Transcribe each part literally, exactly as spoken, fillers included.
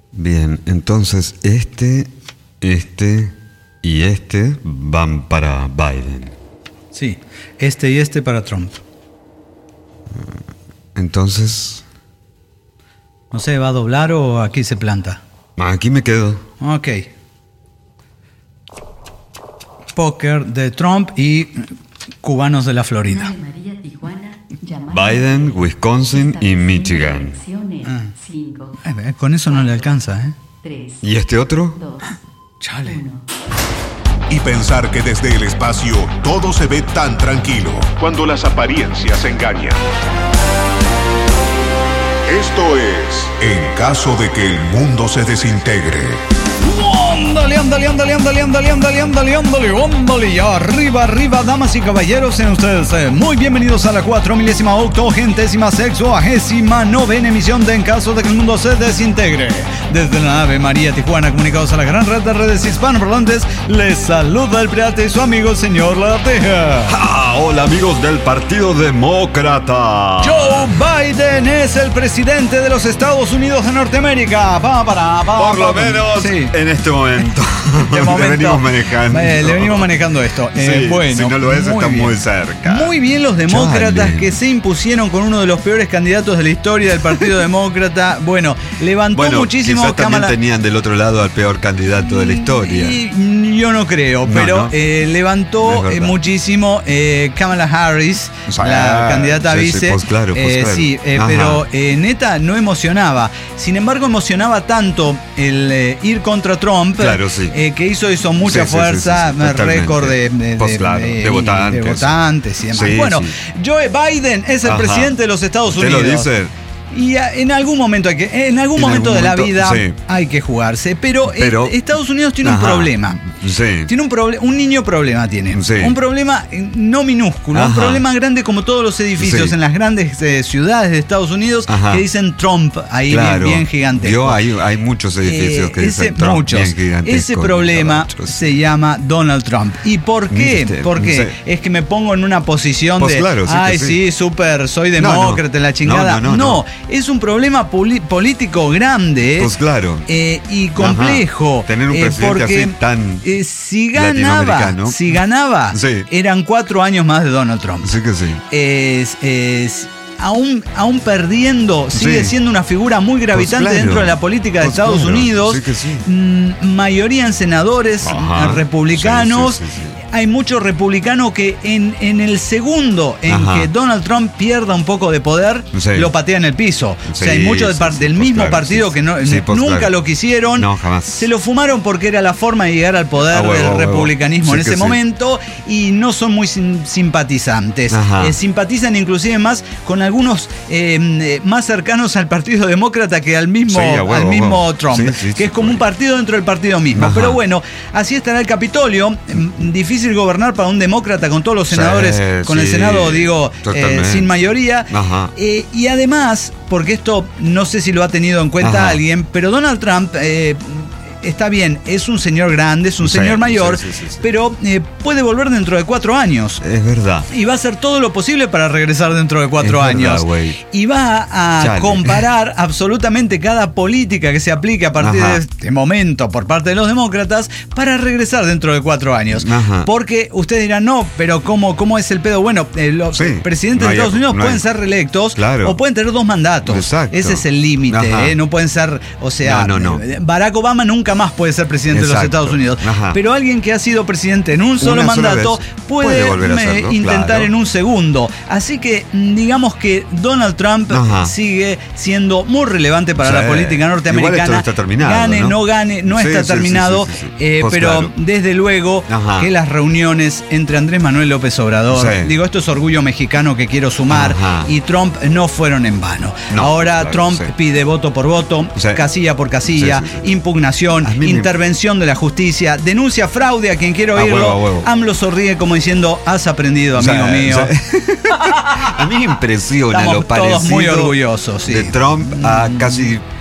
Bien, entonces este, este y este van para Biden. Sí, este y este para Trump. Entonces... No sé, ¿va a doblar o aquí se planta? Aquí me quedo. Ok. Póker de Trump y cubanos de la Florida. Biden, Wisconsin y Michigan. Ah. Eh, con eso no le alcanza, ¿eh? ¿Y este otro? Chale. Y pensar que desde el espacio todo se ve tan tranquilo, cuando las apariencias engañan. Esto es En caso de que el mundo se desintegre. Ándale, ándale, ándale, ándale, ándale, ándale, ándale, ándale, ándale, y arriba, arriba, damas y caballeros, sean ustedes eh, muy bienvenidos a la cuatro milésima octogentésima sexuagésima novena emisión de En caso de que el mundo se desintegre. Desde la nave María Tijuana, comunicados a la gran red de redes hispanoparlantes, les saluda el pirata y su amigo el señor Lateja. ¡Ah! Hola amigos del Partido Demócrata. Joe Biden es el presidente de los Estados Unidos de Norteamérica. Pa, para, pa, Por lo pa, menos sí. en este momento. De momento le venimos manejando. Eh, le venimos manejando esto. Eh, Sí, bueno, si no lo es, muy está bien. muy cerca. Muy bien los demócratas Chale. que se impusieron con uno de los peores candidatos de la historia del Partido Demócrata. Bueno, levantó Bueno, muchísimo quizás también Kamala... tenían del otro lado al peor candidato de la historia. Y yo no creo, No, pero no. eh, Es levantó verdad. eh, muchísimo eh, Kamala Harris, O sea, la candidata a sí, sí, vice. pues claro, pues Eh, claro. sí, eh, Ajá. pero eh, neta no emocionaba. Sin embargo, emocionaba tanto el eh, ir contra Trump, Claro, sí. eh, que hizo eso mucha Sí, sí, fuerza, sí, sí, sí, totalmente. récord de, de, Pues de- claro, de votantes. de votantes y demás. Sí, bueno, sí. Joe Biden es el Ajá. presidente de los Estados ¿Usted Unidos. lo dice? Y a- en algún momento hay que, en algún En momento algún de la momento, vida sí. hay que jugarse. Pero, eh, Pero- Estados Unidos tiene un Ajá. problema. Sí. Tiene un problema, un niño problema tiene. Sí. Un problema eh, no minúsculo, un Ajá. problema grande como todos los edificios Sí. en las grandes eh, ciudades de Estados Unidos Ajá. que dicen Trump ahí Claro. bien, bien gigantesco. Yo, hay, hay muchos edificios Eh, que ese, dicen Trump muchos. bien gigantescos, Ese problema muchos. se llama Donald Trump. ¿Y por qué? ¿Viste? Porque Sí. es que me pongo en una posición Pues de, claro, sí que ay, sí. sí, súper, soy No, no. demócrata, la chingada. No, no, no, no. es un problema poli- político grande. Pues claro. eh, y complejo. Ajá. Tener un eh, presidente porque, así tan eh, si ganaba, latinoamericano. si ganaba, Sí. eran cuatro años más de Donald Trump. Sí que sí. Es, es aún, aún perdiendo, sigue Sí. siendo una figura muy gravitante Pues claro. dentro de la política de Pues Estados claro. Unidos. Sí que sí. Mm, mayoría en senadores Ajá. eh, republicanos. Sí, sí, sí, sí. Hay muchos republicanos que en, en el segundo en Ajá. que Donald Trump pierda un poco de poder, Sí. lo patea en el piso. o sea, hay Sí, muchos del, sí, par- sí, del pues mismo claro, partido sí, que no, sí, pues nunca claro. lo quisieron. No, jamás. Se lo fumaron porque era la forma de llegar al poder A huevo, del a huevo. republicanismo Sí en que ese sí. momento y no son muy sim- simpatizantes. Ajá. Eh, simpatizan inclusive más con algunos eh, eh, más cercanos al Partido Demócrata que al mismo, Sí, a huevo, al a mismo huevo. Trump, Sí, sí, que sí, es como un partido dentro del partido mismo. Ajá. Pero bueno, así estará el Capitolio. Mm, Difícil gobernar para un demócrata con todos los Sí, senadores, con el sí, Senado, digo, eh, totalmente. sin mayoría. Ajá. Eh, y además, porque esto no sé si lo ha tenido en cuenta Ajá. alguien, pero Donald Trump eh, está bien, es un señor grande, es un Sí, señor mayor, sí, sí, sí, sí. pero eh, puede volver dentro de cuatro años. Es verdad. Y va a hacer todo lo posible para regresar dentro de cuatro Es verdad, años. güey. Y va a Chale. comparar absolutamente cada política que se aplique a partir Ajá. de este momento por parte de los demócratas para regresar dentro de cuatro años. Ajá. Porque ustedes dirán, no, pero ¿cómo, cómo es el pedo? Bueno, eh, los Sí, presidentes no de hay- Estados Unidos no pueden hay- ser reelectos Claro. o pueden tener dos mandatos. Exacto. Ese es el límite. Ajá. eh, No pueden ser, o sea, No, no, no. Barack Obama nunca más puede ser presidente de los Exacto. Estados Unidos. Ajá. Pero alguien que ha sido presidente en un solo Una sola mandato vez puede, puede volver a me- hacerlo, intentar claro. en un segundo. Así que mm, digamos que Donald Trump Ajá. sigue siendo muy relevante para Sí. la política norteamericana. Igual esto no está terminado, Gane, ¿no? no gane, no Sí, está sí, sí, terminado. sí, sí, sí. eh, Pues pero claro. desde luego Ajá. que las reuniones entre Andrés Manuel López Obrador, Sí. digo, esto es orgullo mexicano que quiero sumar, Ajá. y Trump no fueron en vano. No, Ahora claro, Trump sí. pide voto por voto, Sí. casilla por casilla, Sí, sí, sí. impugnación, A mí me- intervención de la justicia, denuncia fraude a quien quiero A oírlo. huevo, a huevo. AMLO sonríe como diciendo, has aprendido, O sea, amigo mío. o sea, a mí me impresiona Estamos lo todos parecido muy orgullosos, sí. de Trump a casi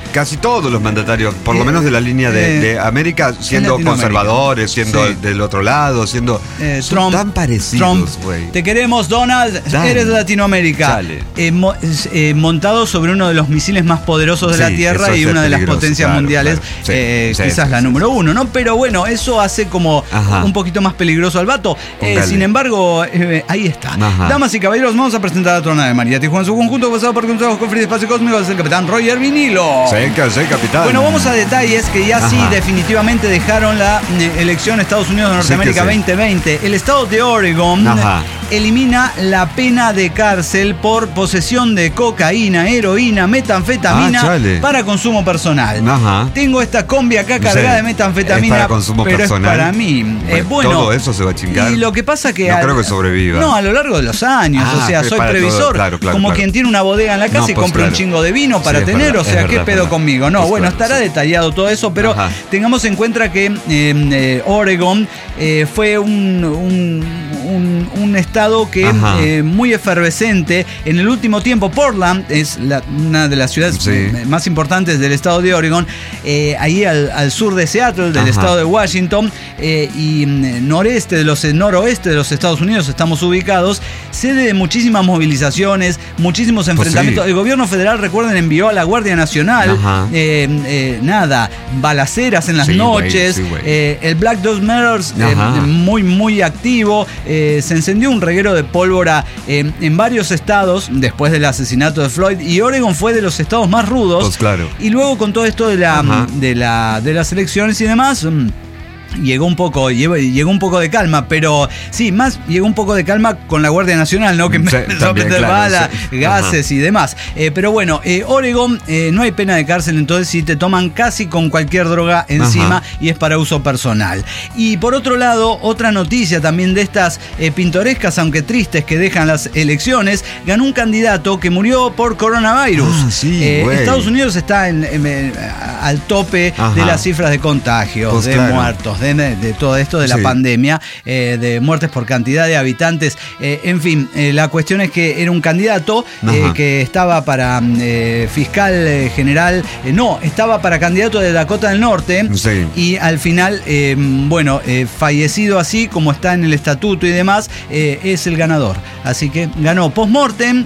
casi todos los mandatarios, por lo menos de la línea de, de América, siendo conservadores, siendo sí. del otro lado, siendo eh, Trump, tan parecidos, güey. Te queremos, Donald, Dale. eres de Latinoamérica. Eh, mo, eh, montado sobre uno de los misiles más poderosos de sí, la Tierra y una de las potencias claro, mundiales, claro. Sí, eh, sí, quizás sí, la sí, número sí. uno, ¿no? Pero bueno, eso hace como Ajá. un poquito más peligroso al vato. Eh, sin embargo, eh, ahí está. Ajá. Damas y caballeros, vamos a presentar a la trona de María Tijuana en su conjunto, pasado por consejos con Free Espacio Cósmico, es el capitán Roger Vinilo. Sí, sí, capitán. Bueno, vamos a detalles que ya Ajá. sí definitivamente dejaron la eh, elección Estados Unidos de Norteamérica sí sí. veinte veinte. El estado de Oregon Ajá. elimina la pena de cárcel por posesión de cocaína, heroína, metanfetamina ah, para consumo personal. Ajá. Tengo esta combi acá cargada sí. de metanfetamina, es para consumo pero personal. es para mí. Bueno, eh, bueno, todo eso se va a chingar. Y lo que pasa que... No al, creo que sobreviva. No, a lo largo de los años. Ah, o sea, soy previsor. Todo, claro, claro, como claro. quien tiene una bodega en la casa no, y pues compra claro. un chingo de vino para sí, tener. Verdad, o sea, ¿qué verdad, pedo verdad. conmigo? No, pues bueno, claro, estará sí. detallado todo eso, pero Ajá. tengamos en cuenta que eh, eh, Oregon eh, fue un, un, un, un estado que eh, muy efervescente. En el último tiempo, Portland es la, una de las ciudades sí. más importantes del estado de Oregon, eh, ahí al, al sur de Seattle, del Ajá. estado de Washington, eh, y noreste de los noroeste de los Estados Unidos estamos ubicados, sede de muchísimas movilizaciones, muchísimos enfrentamientos. Pues sí. El gobierno federal, recuerden, envió a la Guardia Nacional, eh, eh, nada, balaceras en las sí, noches, wey, sí, eh, el Black Dog Matters eh, muy, muy activo, eh, se encendió un reguero de pólvora eh, en varios estados después del asesinato de Floyd, y Oregon fue de los estados más rudos. Pues claro. Y luego con todo esto de la, de la de las elecciones y demás, mmm, Llegó un poco, llegó, llegó un poco de calma, pero sí, más llegó un poco de calma con la Guardia Nacional, ¿no? Que empezó sí, a meter claro, balas, sí. gases Ajá. y demás. Eh, pero bueno, eh, Oregon eh, no hay pena de cárcel, entonces sí te toman casi con cualquier droga encima Ajá. y es para uso personal. Y por otro lado, otra noticia también de estas eh, pintorescas, aunque tristes, que dejan las elecciones, ganó un candidato que murió por coronavirus. Ah, sí, eh, Estados Unidos está en, en, en, al tope Ajá. de las cifras de contagios, pues de claro. muertos, de, de todo esto de la sí. pandemia, eh, de muertes por cantidad de habitantes, eh, en fin, eh, la cuestión es que era un candidato eh, que estaba para eh, fiscal eh, general, eh, no, estaba para candidato de Dakota del Norte sí. y al final, eh, bueno, eh, fallecido así como está en el estatuto y demás, eh, es el ganador, así que ganó post-mortem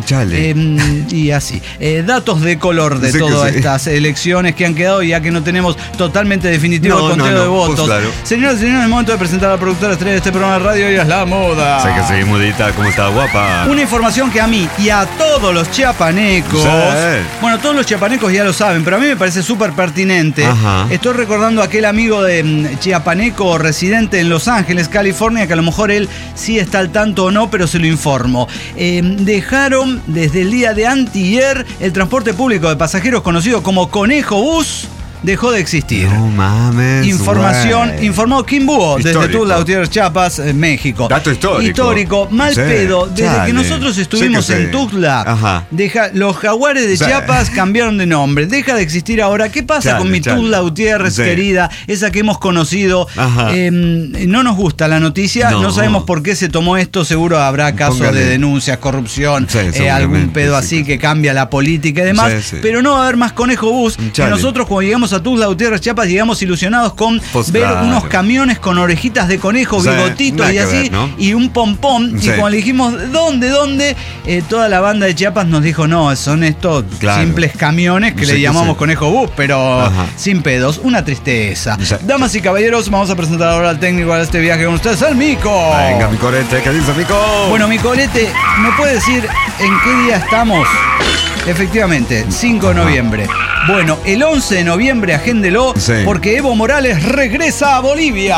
eh, y así. Eh, datos de color de sí todas sí. estas elecciones que han quedado, ya que no tenemos totalmente definitivo no, el conteo no, no, de votos. Pues claro. Señoras y señores, es el momento de presentar a la productora estrella de este programa de radio, ella es la moda. Sé que sí, mudita, ¿cómo está, guapa? Una información que a mí y a todos los chiapanecos, sí. bueno, todos los chiapanecos ya lo saben, pero a mí me parece súper pertinente. Ajá. Estoy recordando a aquel amigo de um, chiapaneco residente en Los Ángeles, California, que a lo mejor él sí está al tanto o no, pero se lo informo. Eh, dejaron desde el día de antier el transporte público de pasajeros conocido como Conejo Bus. Dejó de existir. No mames. Información, wey. Informó Kim Búho desde Tuzla, Gutiérrez, Chiapas, eh, México. Dato histórico. Histórico, mal sí, pedo. Desde chale. que nosotros estuvimos sí que en Tuzla, Ajá. Deja, los jaguares de sí. Chiapas cambiaron de nombre. Deja de existir ahora. ¿Qué pasa chale, con mi chale. Tuzla Gutiérrez sí. querida? Esa que hemos conocido. Eh, no nos gusta la noticia. No. no sabemos por qué se tomó esto. Seguro habrá casos Póngale. de denuncias, corrupción, sí, eh, algún pedo sí, así sí. que cambia la política y demás. Sí, sí. Pero no va a haber más Conejo Bus. Que nosotros, cuando llegamos a Tuzla Gutiérrez, Chiapas, llegamos ilusionados con pues ver claro. unos camiones con orejitas de conejo, o sea, bigotitos y así, ver, ¿no? y un pompón. Sí. Y cuando le dijimos, ¿dónde, dónde? Eh, toda la banda de Chiapas nos dijo, no, son estos claro. simples camiones que sí, le llamamos sí. Conejo Bus, pero Ajá. sin pedos. Una tristeza. Sí. Damas y caballeros, vamos a presentar ahora al técnico de este viaje con ustedes, el Mico. Venga, mi colete, ¿qué dice, Mico? Bueno, mi colete, ¿me puede decir en qué día estamos? Efectivamente, cinco de noviembre. Bueno, el once de noviembre, agéndelo, sí. porque Evo Morales regresa a Bolivia.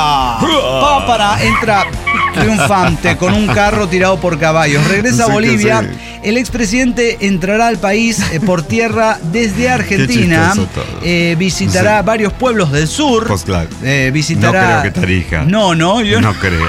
Pápara entra triunfante con un carro tirado por caballos. Regresa sí, a Bolivia. Sí. El expresidente entrará al país eh, por tierra desde Argentina. Eh, visitará sí. varios pueblos del sur. Pues claro. Eh, visitará... No creo que Tarija. No, no, yo no. No creo.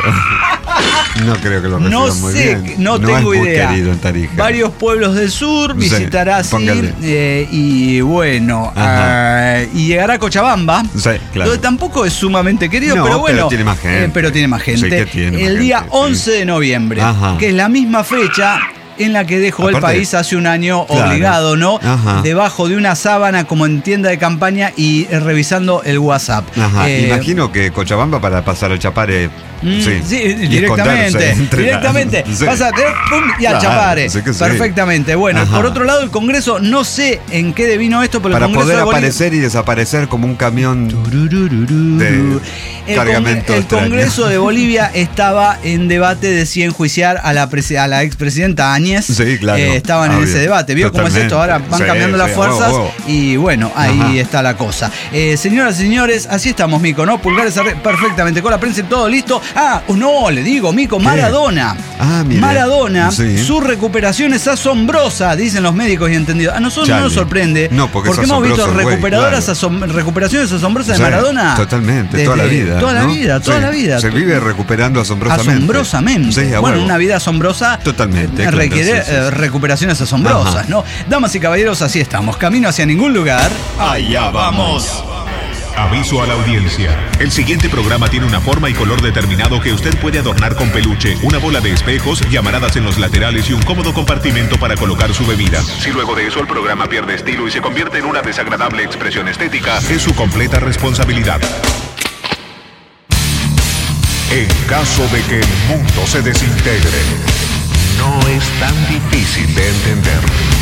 No creo que lo reciban no muy sé, bien. No, no tengo es muy idea. Querido en Tarija. Varios pueblos del sur visitará sí, así eh, y bueno uh, y llegará a Cochabamba, sí, claro. donde tampoco es sumamente querido, no, pero bueno, pero tiene más gente. Eh, pero tiene más gente. Sí, tiene el más día gente, once sí. de noviembre, Ajá. que es la misma fecha en la que dejó Aparte, el país hace un año claro. obligado, ¿no? Ajá. Debajo de una sábana como en tienda de campaña y eh, revisando el WhatsApp. Ajá. Eh, Imagino que Cochabamba para pasar al Chapare. Mm, sí, sí, y directamente, esconderse. directamente, Sí. pasa, eh, pum, y al Claro, Chapare, sí que sí. perfectamente. Bueno, Ajá. por otro lado, el Congreso, no sé en qué devino esto, pero Para el Congreso poder de Bolivia... aparecer y desaparecer como un camión de El, cargamento Congre- el extraño. Congreso de Bolivia estaba en debate de si enjuiciar a la, presi- a la expresidenta Áñez. Sí, claro. Eh, estaban en Obvio. ese debate. ¿Vio cómo es esto? Ahora van Sí, cambiando las sí, fuerzas huevo, huevo. y bueno, ahí Ajá. está la cosa. Eh, señoras y señores, así estamos, Mico, ¿no? Pulgares arre- perfectamente con la prensa y todo listo. Ah, no, le digo, Mico, Maradona. Ah, mire. Maradona, Sí. su recuperación es asombrosa, dicen los médicos y entendidos. A nosotros Chale. no nos sorprende. No, porque es hemos visto asombroso el güey, recuperadoras claro. asom- recuperaciones asombrosas Sí, de Maradona. Totalmente, toda la Desde- vida. Toda la ¿no? vida, toda Sí. la vida. Se vive recuperando asombrosamente. Asombrosamente. Sí, a bueno, huevo. una vida asombrosa Totalmente, eh, claro, requiere sí, sí, sí. eh, recuperaciones asombrosas, Ajá. ¿no? Damas y caballeros, así estamos. Camino hacia ningún lugar. Allá vamos. Aviso a la audiencia. El siguiente programa tiene una forma y color determinado que usted puede adornar con peluche, una bola de espejos, llamaradas en los laterales y un cómodo compartimento para colocar su bebida. Si luego de eso el programa pierde estilo y se convierte en una desagradable expresión estética, es su completa responsabilidad. En caso de que el mundo se desintegre, no es tan difícil de entender.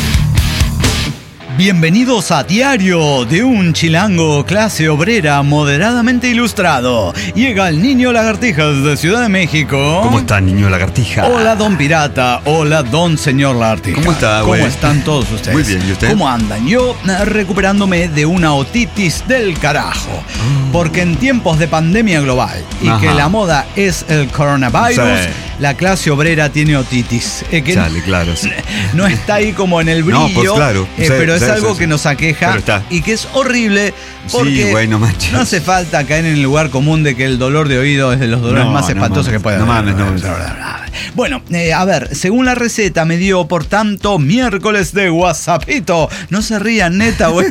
Bienvenidos a Diario de un chilango clase obrera moderadamente ilustrado. Llega el niño lagartijas de Ciudad de México. ¿Cómo está, niño lagartija? Hola, don pirata. Hola, don señor lagartija. ¿Cómo está, ¿Cómo güey? están todos ustedes? Muy bien, ¿y usted? ¿Cómo andan? Yo eh, recuperándome de una otitis del carajo. Porque en tiempos de pandemia global y Ajá. que la moda es el coronavirus, Sí. la clase obrera tiene otitis. Eh, que Chale, claro. Sí. no está ahí como en el brillo, No, pues claro. eh, Sí, pero es sí, algo sí, que sí. nos aqueja Pero está. y que es horrible porque Sí, güey, no manches. no hace falta caer en el lugar común de que el dolor de oído es de los dolores No, más no espantosos mames, que puede no haber. mames, no. Bueno, eh, a ver, según la receta me dio, por tanto, miércoles de WhatsAppito. No se rían, neta, güey.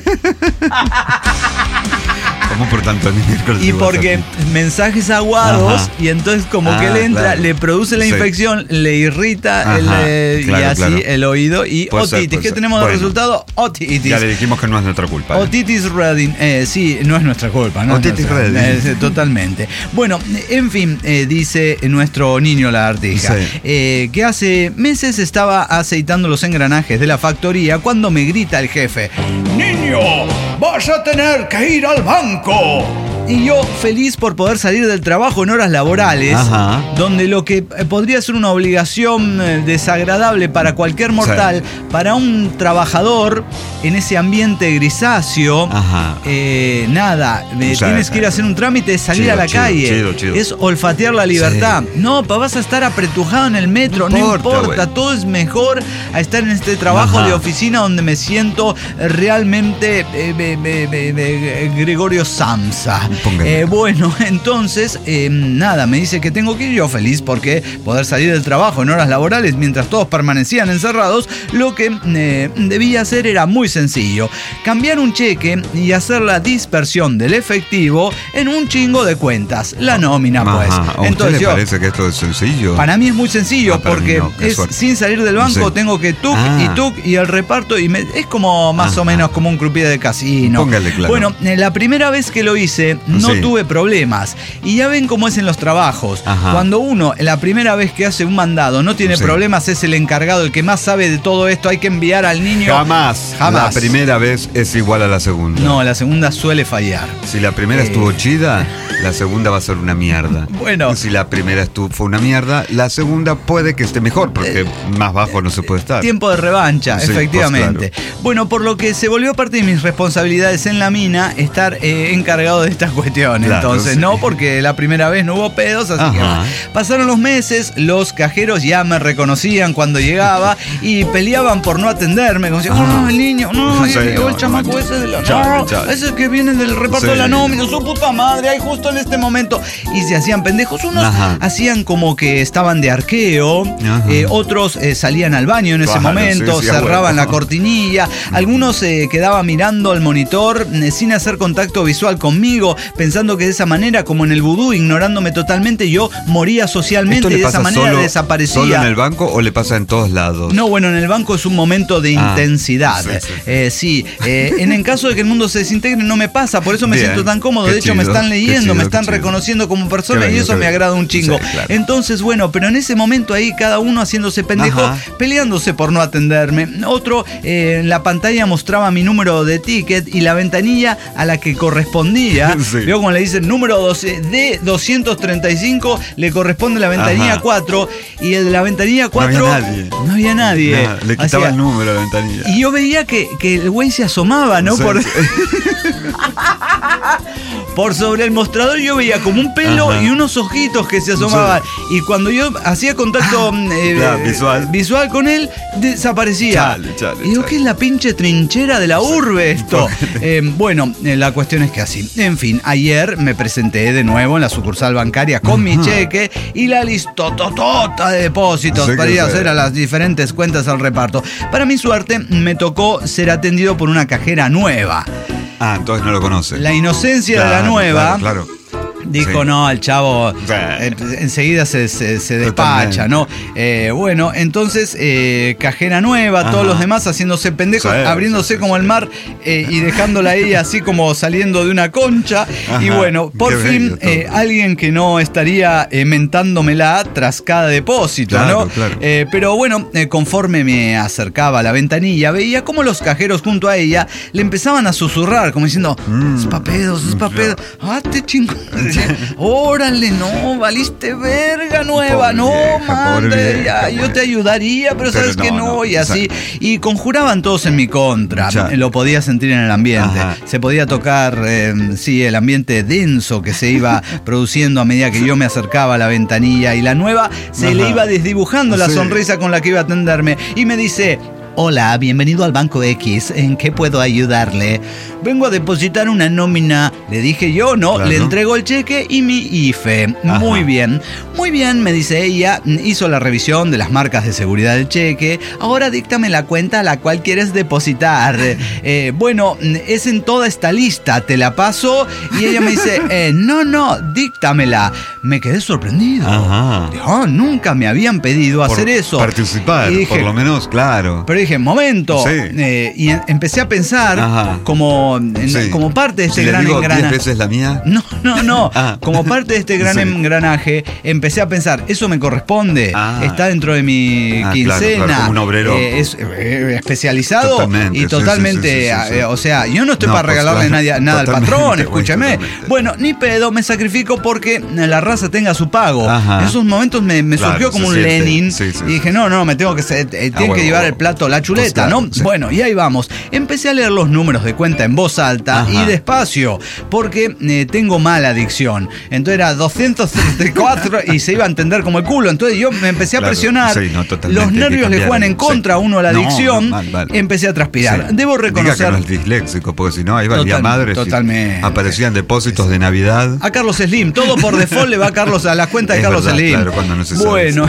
¿Cómo por tanto el miércoles? Y de porque WhatsApp? mensajes aguados Ajá. y entonces como Ah, que le entra, claro. le produce la Sí. infección, le irrita el, Ajá, eh, claro, y así claro. el oído y Puede ser, otitis. puede ¿Qué ser. tenemos de Bueno. resultado? Otitis. Ya le dijimos que no es nuestra culpa. ¿eh? Otitis Redding, eh, sí, no es nuestra culpa, ¿no? Otitis Es nuestra- Redding. eh, totalmente. Bueno, en fin, eh, dice nuestro niño lagartija, Sí. eh, que hace meses estaba aceitando los engranajes de la factoría cuando me grita el jefe: ¡Niño, vas a tener que ir al banco! Y yo, feliz por poder salir del trabajo en horas laborales, Ajá. donde lo que eh, podría ser una obligación eh, desagradable para cualquier mortal, para un trabajador en ese ambiente grisáceo, Ajá. eh, nada, me O sea, tienes que ir a hacer un trámite, salir chido, a la chido, calle. chido, chido. Es olfatear la libertad. No, pa, vas a estar apretujado en el metro, no No importa, importa, güey. todo es mejor a estar en este trabajo Ajá. de oficina donde me siento realmente eh, me- me- me- me- Gregorio Samsa. Póngale. Eh, bueno, entonces, eh, nada, me dice que tengo que ir yo feliz porque poder salir del trabajo en horas laborales mientras todos permanecían encerrados, lo que eh, debía hacer era muy sencillo: cambiar un cheque y hacer la dispersión del efectivo en un chingo de cuentas, la nómina pues. Ajá. ¿A usted Entonces le yo, parece que esto es sencillo? para mí es muy sencillo Ah, para mí porque no, qué es suerte. sin salir del banco, Sí. tengo que tuc Ah. y tuc y el reparto y me- es como más Ajá. o menos como un croupier de casino. Póngale claro. Bueno, eh, la primera vez que lo hice no Sí. tuve problemas y ya ven cómo es en los trabajos. Ajá. Cuando uno la primera vez que hace un mandado no tiene Sí. problemas, es el encargado, el que más sabe de todo esto, hay que enviar al niño. Jamás. Jamás. La primera vez es igual a la segunda. No, la segunda suele fallar. Si la primera Eh. estuvo chida, la segunda va a ser una mierda. Bueno. Si la primera estuvo, fue una mierda, la segunda puede que esté mejor, porque más bajo no se puede estar. Tiempo de revancha, Sí, efectivamente. pues, Bueno, por lo que se volvió parte de mis responsabilidades en la mina estar eh, encargado de estas cuestiones. Claro, Entonces, sí. no, porque la primera vez no hubo pedos, así Ajá. que va. Pasaron los meses, los cajeros ya me reconocían cuando llegaba y peleaban por no atenderme. Como decían, Ajá. no, el niño, no, Sí, llegó no, el no chamaco manches. ese de la Chale, no, chale. ese que viene del reparto Sí. de la nómina, su puta madre, ahí justo en este momento. Y se hacían pendejos. Unos Ajá. hacían como que estaban de arqueo, Ajá. eh, otros eh, salían al baño en ese Claro, momento, sí, sí, a cerraban huevo. la cortinilla, algunos se eh, quedaban mirando al monitor eh, sin hacer contacto visual conmigo, pensando que de esa manera, como en el vudú, ignorándome totalmente, yo moría socialmente y de esa manera solo, desaparecía. ¿Solo en el banco o le pasa en todos lados? No, bueno, en el banco es un momento de ah, intensidad. Sí, sí, eh, sí. Eh, en el caso de que el mundo se desintegre no me pasa, por eso me Bien, siento tan cómodo. De hecho, chido, me están leyendo, chido, me están reconociendo como persona bello, y eso me agrada un chingo. Sí, claro. Entonces, bueno, pero en ese momento ahí cada uno haciéndose pendejo, Ajá. peleándose por no atenderme. Otro eh, en la pantalla mostraba mi número de ticket y la ventanilla a la que correspondía. Sí. Veo como le dicen número doce D doscientos treinta y cinco, le corresponde la ventanilla Ajá. cuatro, y el de la ventanilla cuatro no había nadie. No había nadie. Nada, le quitaba Hacía, el número a la ventanilla. Y yo veía que, que el güey se asomaba, ¿no? Sí, por... sí. Por sobre el mostrador yo veía como un pelo Ajá. y unos ojitos que se asomaban. Sí. Y cuando yo hacía contacto ah, eh, claro, visual. visual con él, desaparecía. Chale, chale, y digo, chale. ¿qué es la pinche trinchera de la urbe esto? Eh, bueno, eh, la cuestión es que así. En fin, ayer me presenté de nuevo en la sucursal bancaria con Ajá. mi cheque y la listototota de depósitos sí para ir a hacer a las diferentes cuentas al reparto. Para mi suerte, me tocó ser atendido por una cajera nueva. Ah, entonces no lo conoce. La inocencia claro, de la nueva. Claro, claro. Dijo, sí. no, el chavo eh, enseguida se, se, se despacha, ¿no? Eh, bueno, entonces, eh, cajera nueva, Ajá. todos los demás haciéndose pendejos, sí, abriéndose sí, como sí. el mar eh, y dejándola ahí así como saliendo de una concha. Ajá. Y bueno, por Qué fin, eh, alguien que no estaría eh, mentándomela tras cada depósito, claro, ¿no? Claro. Eh, pero bueno, eh, conforme me acercaba a la ventanilla, veía como los cajeros junto a ella le empezaban a susurrar, como diciendo, mm. es pa' pedos, es pa' pedos, ah, te chingón. Órale, no, valiste verga nueva, pobre no, vieja, madre, ya, yo te ayudaría, pero, pero sabes no, que no, no y así. Exacto. Y conjuraban todos en mi contra, ya. Lo podía sentir en el ambiente, Ajá. se podía tocar, eh, sí, el ambiente denso que se iba produciendo a medida que yo me acercaba a la ventanilla y la nueva se Ajá. le iba desdibujando la sí. sonrisa con la que iba a atenderme y me dice... Hola, bienvenido al Banco X. ¿En qué puedo ayudarle? Vengo a depositar una nómina. Le dije yo, ¿no? Claro. Le entrego el cheque y mi I F E. Ajá. Muy bien. Muy bien, me dice ella. Hizo la revisión de las marcas de seguridad del cheque. Ahora díctame la cuenta a la cual quieres depositar. Eh, bueno, es en toda esta lista. Te la paso. Y ella me dice, eh, no, no, díctamela. Me quedé sorprendido. Ajá. Oh, nunca me habían pedido por hacer eso. Participar, dije, por lo menos, claro. Pero dije, momento. Sí. Eh, y empecé a pensar como, en, sí. como parte de este si gran le digo engranaje. ¿diez veces la mía? No, no, no. ah. Como parte de este gran sí. engranaje, empecé a pensar, eso me corresponde. Ah. Está dentro de mi ah, quincena. Claro, claro, como un obrero. Eh, es eh, especializado totalmente, y totalmente. Sí, sí, sí, sí, sí. Eh, o sea, yo no estoy no, para pues, regalarle claro, nada, nada al patrón, escúchame. Bueno, ni pedo, me sacrifico porque la raza tenga su pago. Ajá. En esos momentos me, me claro, surgió como un siente. Lenin. Sí, sí, y dije, no, no, me tengo que. Eh, tienen ah, bueno, que llevar bueno. el plato la chuleta, pues claro, ¿no? Sí. Bueno, y ahí vamos. Empecé a leer los números de cuenta en voz alta Ajá. y despacio, porque eh, tengo mala adicción. Entonces era doscientos treinta y cuatro y se iba a entender como el culo. Entonces yo me empecé a claro, presionar. Sí, no, los nervios le juegan en contra a sí. uno a la adicción. No, mal, mal. Empecé a transpirar. Sí. Debo reconocer. Diga que no es disléxico, porque si no, ahí valía Total, madre. Totalmente. Aparecían depósitos de Navidad. A Carlos Slim. Todo por default le va a Carlos a la cuenta de es Carlos verdad, Slim. Claro, cuando no se sabe bueno.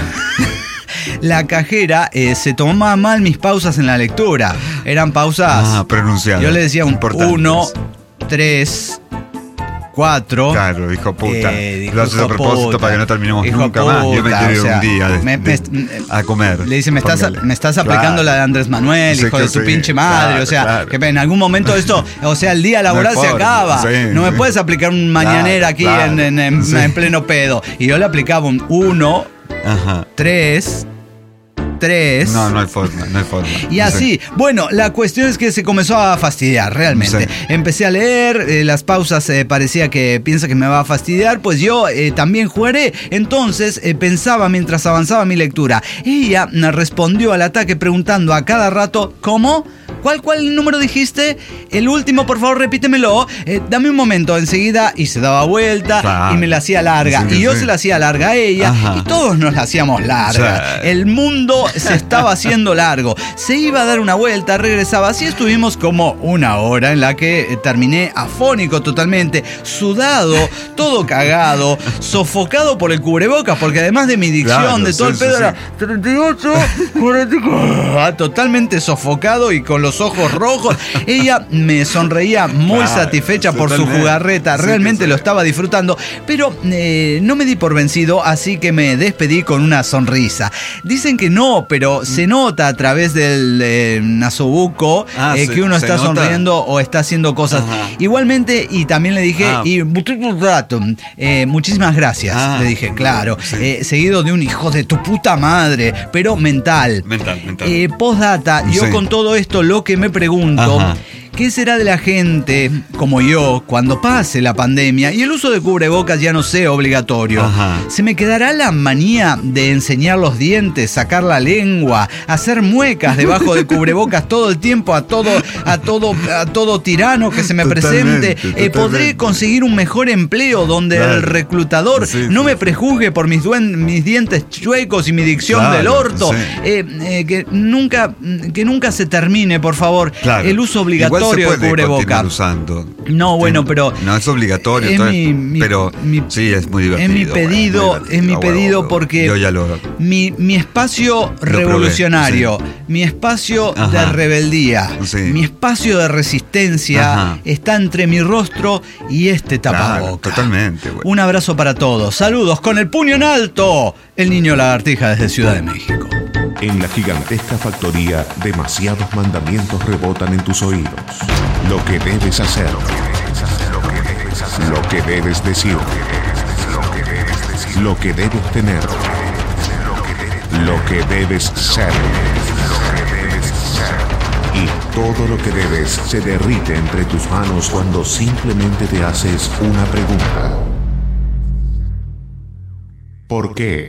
La cajera eh, se tomaba mal mis pausas en la lectura. Eran pausas. Ah, pronunciadas. Yo le decía un uno, tres, cuatro. Claro, hijo puta. Eh, Lo haces a propósito puta, para que no terminemos nunca puta, más. Yo me quiero ir o sea, un día de, me, de, me, a comer. Le dice, me estás, me estás aplicando claro. la de Andrés Manuel, hijo de tu sí, pinche madre. Claro, o sea, claro. que en algún momento esto, o sea, el día laboral no se acaba. Sí, no me sí. puedes aplicar un mañanera aquí claro, en, en, en, sí. en pleno pedo. Y yo le aplicaba un uno, tres. Tres. No, no hay forma, no hay forma. Y así, no sé. Bueno, la cuestión es que se comenzó a fastidiar, realmente. No sé. Empecé a leer, eh, las pausas eh, parecía que piensa que me va a fastidiar, pues yo eh, también jugaré. Entonces eh, pensaba mientras avanzaba mi lectura. Ella respondió al ataque preguntando a cada rato, ¿cómo? ¿Cuál, cuál número dijiste? El último, por favor, repítemelo. Eh, dame un momento, enseguida. Y se daba vuelta claro. y me la hacía larga. Sí, y yo sí. se la hacía larga a ella. Ajá. Y todos nos la hacíamos larga. Sí. El mundo se estaba haciendo largo. Se iba a dar una vuelta, regresaba. Así estuvimos como una hora en la que terminé afónico totalmente, sudado, todo cagado, sofocado por el cubrebocas, porque además de mi dicción, claro, de todo sí, el pedo, sí, era treinta y ocho, cuarenta y cuatro, totalmente sofocado y con los los ojos rojos. Ella me sonreía muy claro, satisfecha por su jugarreta, sí, realmente lo estaba disfrutando, pero eh, no me di por vencido, así que me despedí con una sonrisa. Dicen que no, pero se nota a través del eh, nasobuco ah, eh, se, que uno está nota. sonriendo o está haciendo cosas. Ajá. Igualmente, y también le dije, ah. y eh, muchísimas gracias, ah, le dije, claro, sí. eh, seguido de un hijo de tu puta madre, pero mental. Mental, mental. Eh, postdata, yo sí. con todo esto lo que me pregunto, ajá. ¿qué será de la gente como yo cuando pase la pandemia y el uso de cubrebocas ya no sea obligatorio? Ajá. ¿Se me quedará la manía de enseñar los dientes, sacar la lengua, hacer muecas debajo de cubrebocas todo el tiempo a todo, a todo, a todo tirano que se me totalmente, presente? Totalmente. Eh, ¿Podré conseguir un mejor empleo donde claro. el reclutador sí, no sí, me prejuzgue por mis, duen, mis dientes chuecos y mi dicción claro, del orto? Sí. Eh, eh, que, nunca, que nunca se termine, por favor, claro. el uso obligatorio. Se puede de cubreboca. Usando. No, bueno, pero no es obligatorio, es entonces, mi, mi, pero mi, sí es muy divertido. Es mi pedido, bueno, es mi pedido bueno, porque yo ya lo, mi, mi espacio lo revolucionario, probé, sí. mi espacio Ajá. de rebeldía, sí. mi espacio de resistencia Ajá. está entre mi rostro y este tapaboca. Claro, totalmente. Bueno. Un abrazo para todos. Saludos con el puño en alto. El niño lagartija desde Ciudad de México. En la gigantesca factoría, demasiados mandamientos rebotan en tus oídos. Lo que debes hacer, lo que debes decir, lo que debes tener, lo que debes ser. Y todo lo que debes se derrite entre tus manos cuando simplemente te haces una pregunta. ¿Por qué?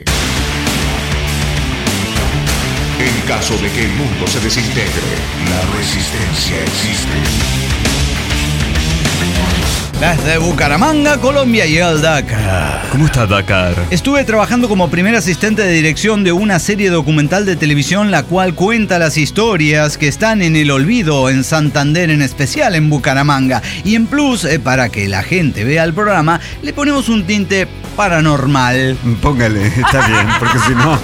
En caso de que el mundo se desintegre, la resistencia existe. Desde Bucaramanga, Colombia, y el Dakar. ¿Cómo está Dakar? Estuve trabajando como primer asistente de dirección de una serie documental de televisión, la cual cuenta las historias que están en el olvido en Santander, en especial en Bucaramanga. Y en plus, eh, para que la gente vea el programa, le ponemos un tinte paranormal. Póngale, está bien, porque si no...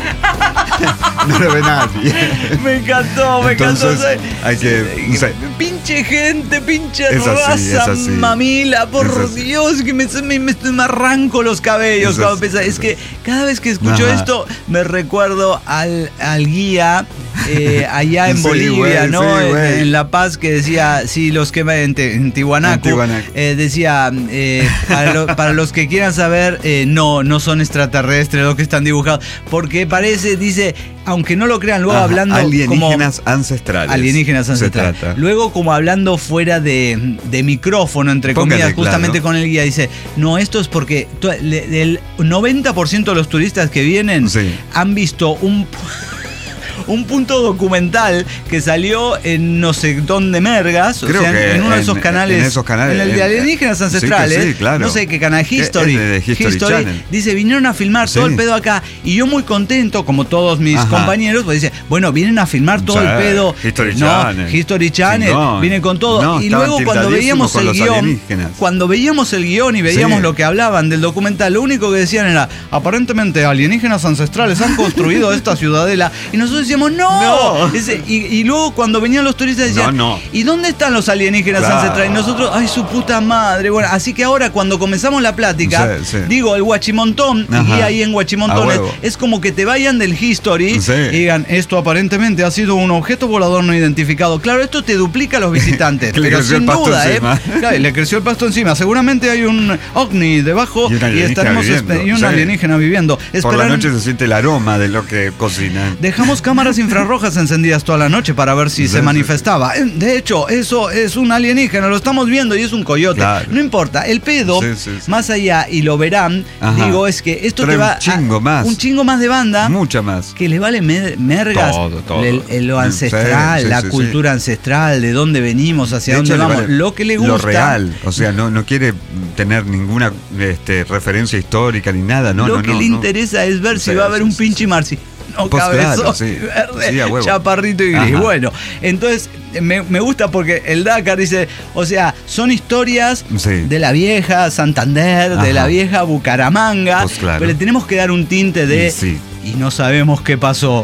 no lo ve nadie. Me encantó, me Entonces, encantó. Hay que. No sé. Pinche gente, pinche es así, raza, es así. mamila, por Dios, que me, me, me, me arranco los cabellos. Es, así, es, es que cada vez que escucho Ajá. esto, me recuerdo al, al guía eh, allá en sí, Bolivia, wey, ¿no? Sí, en, en La Paz, que decía, sí, los que en, en Tiwanaku, eh, decía, eh, para, lo, para los que quieran saber, eh, no, no son extraterrestres los que están dibujados, porque parece, dice, aunque no lo crean, luego Ajá, hablando alienígenas como, ancestrales. Alienígenas ancestrales. Luego como hablando fuera de, de micrófono, entre Póngale, comillas, justamente claro. con el guía, dice, no, esto es porque to, le, el noventa por ciento de los turistas que vienen sí. han visto un... un punto documental que salió en no sé dónde mergas, Creo o sea, que en uno de esos en, canales, en esos canales, en el de alienígenas ancestrales, sí, sí, claro. no sé qué canal, History, de History, History Channel. Dice, vinieron a filmar sí. todo el pedo acá, y yo muy contento, como todos mis Ajá. compañeros, pues dice, bueno, vienen a filmar todo sí. el pedo, History no, Channel, History Channel, sí, no. vienen con todo, no, y luego cuando veíamos el guión, cuando veíamos el guión y veíamos sí. lo que hablaban del documental, lo único que decían era, aparentemente alienígenas ancestrales han construido esta ciudadela, y nosotros decíamos, no, no. Ese, y, y luego cuando venían los turistas decían, no, no. ¿y dónde están los alienígenas claro. ancestrales? Y nosotros, ay, su puta madre. Bueno, así que ahora cuando comenzamos la plática, sí, sí. digo, el Guachimontón, Ajá. y ahí en Guachimontones, es como que te vayan del History sí. y digan, esto aparentemente ha sido un objeto volador no identificado. Claro, esto te duplica a los visitantes, pero sin duda, ¿eh? Claro, le creció el pasto encima. Seguramente hay un ovni debajo y, y estaremos viviendo, y un sí. alienígena viviendo. Por Esperan... la noche se siente el aroma de lo que cocinan. Dejamos cámaras infrarrojas encendidas toda la noche para ver si sí, se manifestaba. Sí. De hecho, eso es un alienígena, lo estamos viendo y es un coyote. Claro. No importa, el pedo, sí, sí, sí. más allá, y lo verán, Ajá. digo, es que esto Pero te va un chingo a, más. Un chingo más de banda. Mucha más. Que le vale mergas todo, todo. El, el, lo ancestral, sí, sí, la sí, cultura sí. ancestral, de dónde venimos, hacia de dónde hecho, vamos, vale lo que le gusta. Lo real, o sea, no, no quiere tener ninguna este, referencia histórica ni nada. No, lo no, que no, le no. interesa es ver sí, si va a haber sí, un sí, pinche marci. No, pues cabezón claro, sí. verde, sí, a huevo. chaparrito y gris. Ajá. Bueno, entonces me, me gusta porque el Dakar dice, o sea, son historias sí. de la vieja Santander, Ajá. de la vieja Bucaramanga, pues claro. pero le tenemos que dar un tinte de sí. y no sabemos qué pasó.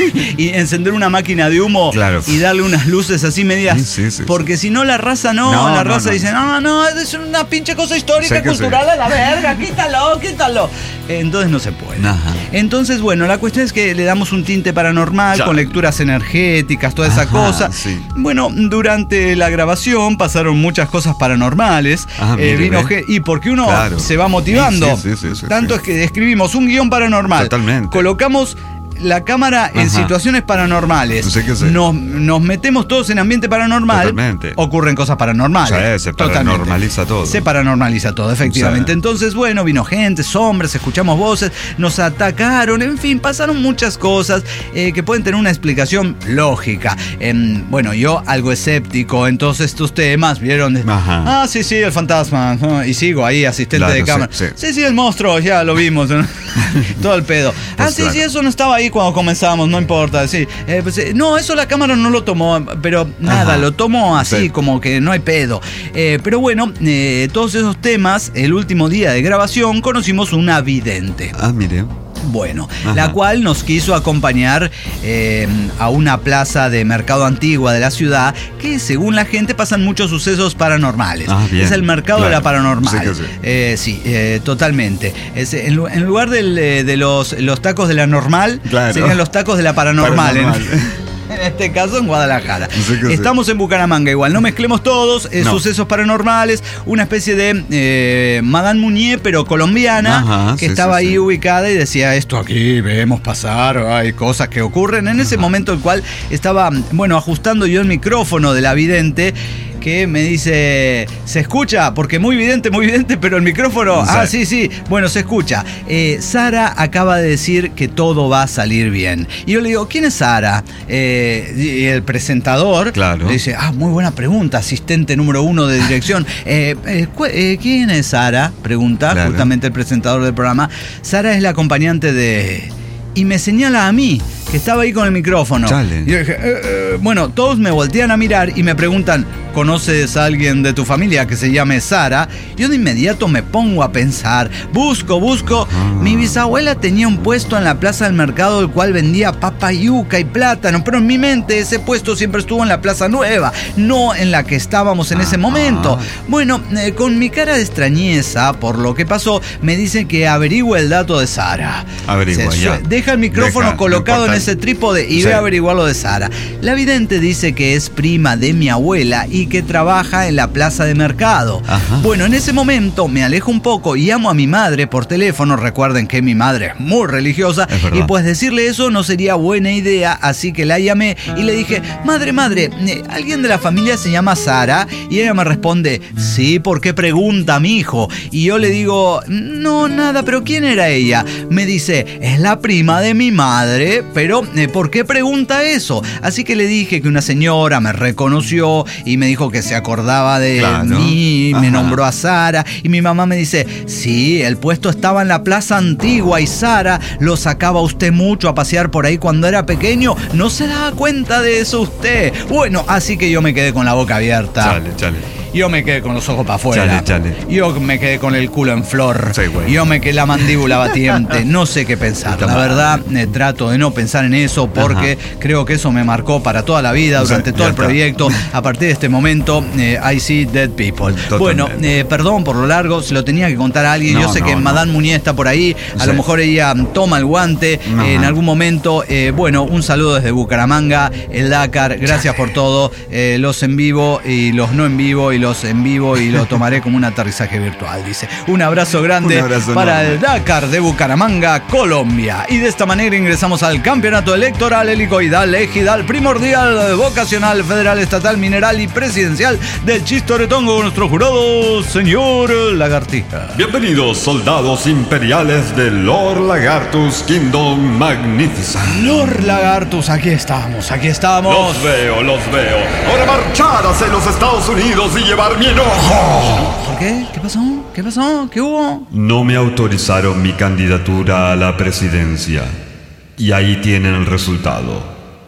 Y encender una máquina de humo, claro, y darle unas luces así medias. Sí, sí, sí, porque sí. Si no, la raza no, no la raza no, no, dice, no, no, es una pinche cosa histórica, cultural sí. a la verga, quítalo, quítalo. Entonces no se puede. Ajá. Entonces, bueno, la cuestión es que le damos un tinte paranormal ya. con lecturas energéticas, toda esa Ajá, cosa. Sí. Bueno, durante la grabación pasaron muchas cosas paranormales. Ajá, eh, mire, vino ge- y porque uno claro. se va motivando. Sí, sí, sí, sí, Tanto sí. es que escribimos un guión paranormal. Totalmente. Colocamos la cámara Ajá. en situaciones paranormales. No sé qué sé. Nos, nos metemos todos en ambiente paranormal. Totalmente. Ocurren cosas paranormales. O sea, se paranormaliza todo. Se paranormaliza todo, efectivamente. O sea. Entonces, bueno, vino gente, sombras, escuchamos voces, nos atacaron, en fin, pasaron muchas cosas eh, que pueden tener una explicación lógica. Eh, bueno, yo algo escéptico en todos estos temas, ¿vieron? Ajá. Ah, sí, sí, el fantasma. ¿no? Y sigo ahí, asistente claro, de cámara. Sí, sí. sí, sí, el monstruo, ya lo vimos. ¿no? Todo el pedo. Pues ah, sí, claro. sí, eso no estaba ahí cuando comenzamos, no importa, sí. Eh, pues, eh, no, eso la cámara no lo tomó, pero nada, Ajá. lo tomó así, sí. como que no hay pedo. Eh, pero bueno, eh, todos esos temas, el último día de grabación, conocimos una vidente. Ah, mire. Bueno, Ajá. la cual nos quiso acompañar eh, a una plaza de mercado antigua de la ciudad que según la gente pasan muchos sucesos paranormales. Ah, es el mercado claro. de la paranormal. Sí, sí, eh, sí eh, totalmente. Es, en, en lugar del, de los, los tacos de la normal, claro. serían los tacos de la paranormal. paranormal. En, en este caso en Guadalajara. Sí Estamos sí. en Bucaramanga igual, no mezclemos todos, eh, no. sucesos paranormales, una especie de eh, Madame Muñe, pero colombiana, Ajá, que sí, estaba sí, ahí sí. ubicada y decía, esto aquí vemos pasar, hay cosas que ocurren. En ese Ajá. momento el cual estaba, bueno, ajustando yo el micrófono de la vidente, que me dice, ¿se escucha? Porque muy evidente, muy evidente, pero el micrófono, sí. ah, sí, sí, bueno, se escucha. Eh, Sara acaba de decir que todo va a salir bien. Y yo le digo, ¿quién es Sara? Eh, y el presentador claro. le dice, ah, muy buena pregunta, asistente número uno de dirección. eh, eh, eh, ¿Quién es Sara? Pregunta claro. justamente el presentador del programa. Sara es la acompañante de... Y me señala a mí, que estaba ahí con el micrófono. Chale. Y yo dije, eh, eh. bueno, todos me voltean a mirar y me preguntan, ¿conoces a alguien de tu familia que se llame Sara? Yo de inmediato me pongo a pensar, busco, busco. Ah. Mi bisabuela tenía un puesto en la plaza del mercado, el cual vendía papa, yuca y plátano, pero en mi mente ese puesto siempre estuvo en la plaza nueva, no en la que estábamos en ah. ese momento. Bueno, eh, con mi cara de extrañeza por lo que pasó, me dicen que averigüe el dato de Sara. Averigua, ya. Deja el micrófono Deja, colocado no en ese trípode y sí. ve a averiguar lo de Sara. La vidente dice que es prima de mi abuela y que trabaja en la plaza de mercado. Ajá. Bueno, en ese momento me alejo un poco y llamo a mi madre por teléfono. Recuerden que mi madre es muy religiosa y pues decirle eso no sería buena idea, así que la llamé y le dije, madre, madre, ¿alguien de la familia se llama Sara? Y ella me responde, sí, ¿por qué pregunta mi hijo? Y yo le digo, no, nada, pero ¿quién era ella? Me dice, es la prima de mi madre, pero ¿por qué pregunta eso? Así que le dije que una señora me reconoció y me dijo que se acordaba de claro. mí, Ajá. me nombró a Sara y mi mamá me dice, sí, el puesto estaba en la plaza antigua y Sara lo sacaba usted mucho a pasear por ahí cuando era pequeño, ¿no se daba cuenta de eso usted? Bueno, así que yo me quedé con la boca abierta. Chale, chale. Yo me quedé con los ojos para afuera. Chale, chale. Yo me quedé con el culo en flor. Sí, bueno. Yo me quedé la mandíbula batiente. No sé qué pensar. La verdad, eh, trato de no pensar en eso porque Ajá. creo que eso me marcó para toda la vida, durante o sea, todo el está. proyecto. A partir de este momento, eh, I see dead people. Totalmente. Bueno, eh, perdón por lo largo, se lo tenía que contar a alguien. No, Yo sé no, que no. Madame Muñe está por ahí. A sí. lo mejor ella toma el guante eh, en algún momento. Eh, bueno, un saludo desde Bucaramanga, el Dakar. Gracias por todo. Eh, los en vivo y los no en vivo y los en vivo y lo tomaré como un aterrizaje virtual, dice. Un abrazo grande un abrazo para enorme. El Dakar de Bucaramanga, Colombia. Y de esta manera ingresamos al campeonato electoral helicoidal, ejidal, primordial, vocacional, federal, estatal, mineral y presidencial del Chistoretongo con nuestro jurado, señor Lagartija. Bienvenidos, soldados imperiales de Lord Lagartus Kingdom Magnificent. Lord Lagartus, aquí estamos, aquí estamos. Los veo, los veo. Ahora marchar hacia los Estados Unidos y llevar mi enojo. ¿Por qué? ¿Qué pasó? ¿Qué pasó? ¿Qué hubo? No me autorizaron mi candidatura a la presidencia. Y ahí tienen el resultado.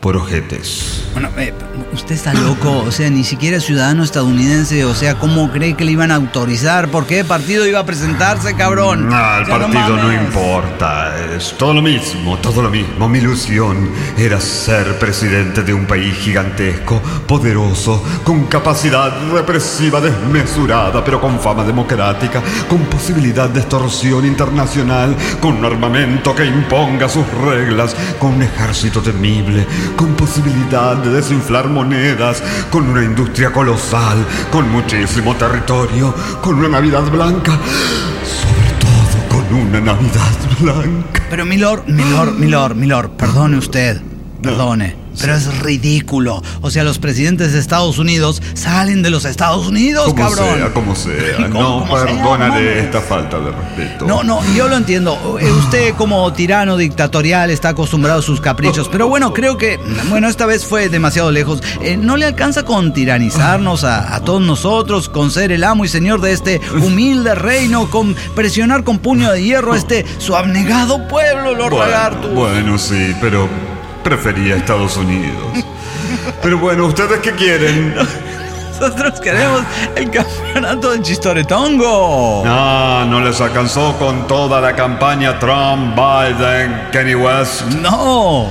por ojetes. Bueno, eh, usted está loco, o sea, ni siquiera es ciudadano estadounidense, o sea, ¿cómo cree que le iban a autorizar? ¿Por qué partido iba a presentarse, cabrón? No, el o sea, partido no, no importa, es todo lo mismo, todo lo mismo. Mi ilusión era ser presidente de un país gigantesco, poderoso, con capacidad represiva desmesurada, pero con fama democrática, con posibilidad de extorsión internacional, con un armamento que imponga sus reglas, con un ejército temible, con posibilidad de desinflar monedas, con una industria colosal, con muchísimo territorio, con una Navidad blanca, sobre todo con una Navidad blanca. Pero milord, milord, milord, milord, perdone usted, perdone. Pero es ridículo. O sea, los presidentes de Estados Unidos salen de los Estados Unidos, como cabrón. Sea, como sea. ¿Cómo, no cómo perdonaré sea, esta falta de respeto. No, no, yo lo entiendo. Usted como tirano dictatorial está acostumbrado a sus caprichos. Pero bueno, creo que, bueno, esta vez fue demasiado lejos. Eh, ¿No le alcanza con tiranizarnos a, a todos nosotros, con ser el amo y señor de este humilde reino, con presionar con puño de hierro a este su abnegado pueblo, Lord bueno, Lagartus? Bueno, sí, pero prefería Estados Unidos. Pero bueno, ¿ustedes qué quieren? Nosotros queremos el campeonato de Chistoretongo. No, no les alcanzó con toda la campaña Trump, Biden, Kanye West. No.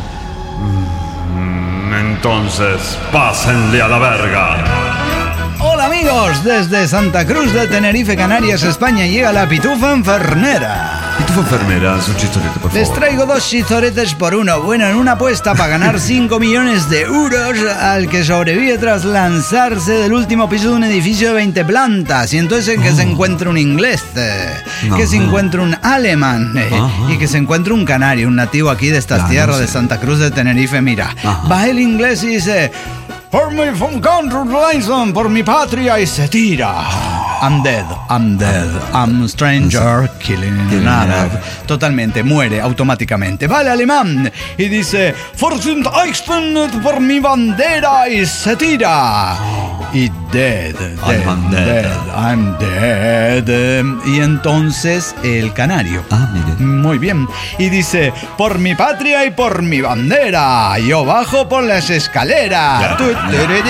Mm, entonces, pásenle a la verga. Hola amigos, desde Santa Cruz de Tenerife, Canarias, España, llega la Pitufa Enfermera. Pitufa Enfermera, su chistorete, por favor. Les traigo dos chistoretes por uno. Bueno, en una apuesta para ganar cinco millones de euros al que sobrevive tras lanzarse del último piso de un edificio de veinte plantas. Y entonces en que oh. se encuentra un inglés, eh, que Ajá. se encuentra un alemán eh, y que se encuentra un canario, un nativo aquí de estas claro, tierras sí. de Santa Cruz de Tenerife. Mira, Ajá. va el inglés y dice... Por mi country, por mi patria, y se tira. I'm dead, I'm dead, I'm a stranger, killing an Arab. Totalmente, muere automáticamente. Va el alemán y dice, For sind Eichstätt, por mi bandera, y se tira. Y dead, dead, I'm dead, dead, I'm dead. Y entonces el canario. Ah, mire. Muy bien. Y dice, por mi patria y por mi bandera, yo bajo por las escaleras. Claro.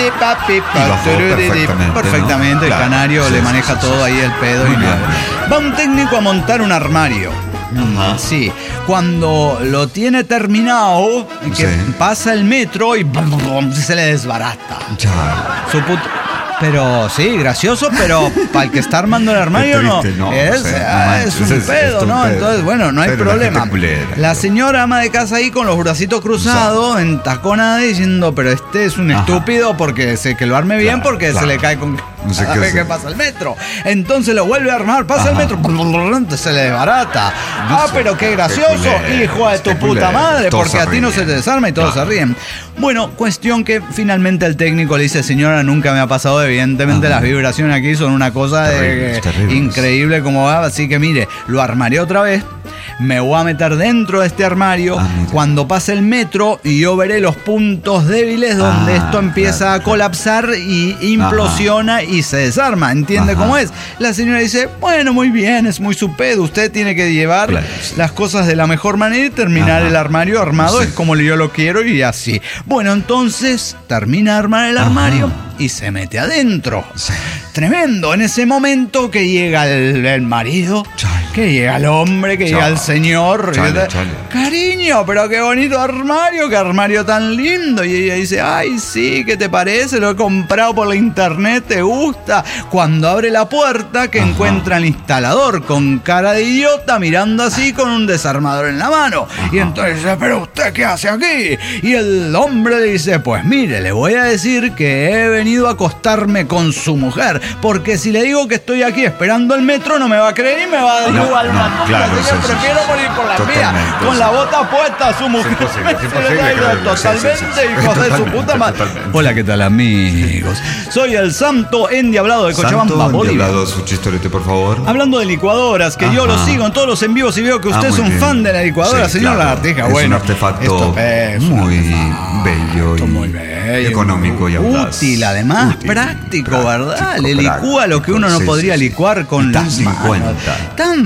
Perfectamente, perfectamente, ¿no? El canario claro. le sí, maneja sí, todo sí, ahí el pedo y nada. Va un técnico a montar un armario. Ajá. Sí, cuando lo tiene terminado, que sí. pasa el metro y se le desbarata. Ya. Su puto... Pero sí, gracioso, pero para el que está armando el armario no, no es, o sea, es, no un es, pedo, es ¿no? pedo. Entonces, bueno, no hay pero problema. La, la señora ama de casa ahí con los bracitos cruzados, sí. entaconada, diciendo, pero este es un Ajá. estúpido porque sé que lo arme bien claro, porque claro. se le cae con no sé cada vez que pasa el metro. Entonces lo vuelve a armar, pasa Ajá. el metro, se le desbarata. No ah, sé, pero qué gracioso, qué hijo de tu puta culero. Madre, porque a ti no se te desarma y todos claro. se ríen. Bueno, cuestión que finalmente el técnico le dice, señora, nunca me ha pasado, evidentemente Ajá. las vibraciones aquí son una cosa terribles, de, terribles. increíble como va, así que mire, lo armaré otra vez. Me voy a meter dentro de este armario ah, cuando pase el metro y yo veré los puntos débiles donde ah, esto empieza claro, a colapsar y implosiona Ajá. y se desarma. ¿Entiende Ajá. cómo es? La señora dice, bueno, muy bien, es muy su pedo. Usted tiene que llevar claro, sí. las cosas de la mejor manera y terminar Ajá. el armario armado. Sí. Es como yo lo quiero y así. Bueno, entonces termina de armar el armario Ajá. y se mete adentro. Sí. Tremendo. En ese momento que llega el, el marido, Chale. que llega el hombre, que Chale. llega el señor. Chale, chale. Cariño, pero qué bonito armario, qué armario tan lindo. Y ella dice, ay, sí, ¿qué te parece? Lo he comprado por la internet, ¿te gusta? Cuando abre la puerta, que Ajá. encuentra el instalador con cara de idiota, mirando así con un desarmador en la mano. Ajá. Y entonces dice, ¿pero usted qué hace aquí? Y el hombre le dice, pues mire, le voy a decir que he venido a acostarme con su mujer, porque si le digo que estoy aquí esperando el metro, no me va a creer y me va a dar igual no, no, claro, así que prefiero morir por la vía, con la bota puesta, su mujer. Es imposible, es imposible, totalmente, sí, sí, sí. hijos de su puta madre. Hola, ¿qué tal, amigos? Soy el Santo Endiablado de Cochabamba, Santo Bolivia. Endiablado, su chistorete, por favor. Hablando de licuadoras, que Ajá. yo lo sigo en todos los en vivos y veo que usted ah, es un bien. fan de la licuadora, sí, señor claro. Lagartija. Es bueno, un artefacto es muy artefacto, bello y muy bello, económico y audaz. Útil, además, práctico, práctico, ¿verdad? Le licúa lo que uno no sí, podría sí, licuar con las manos. Tan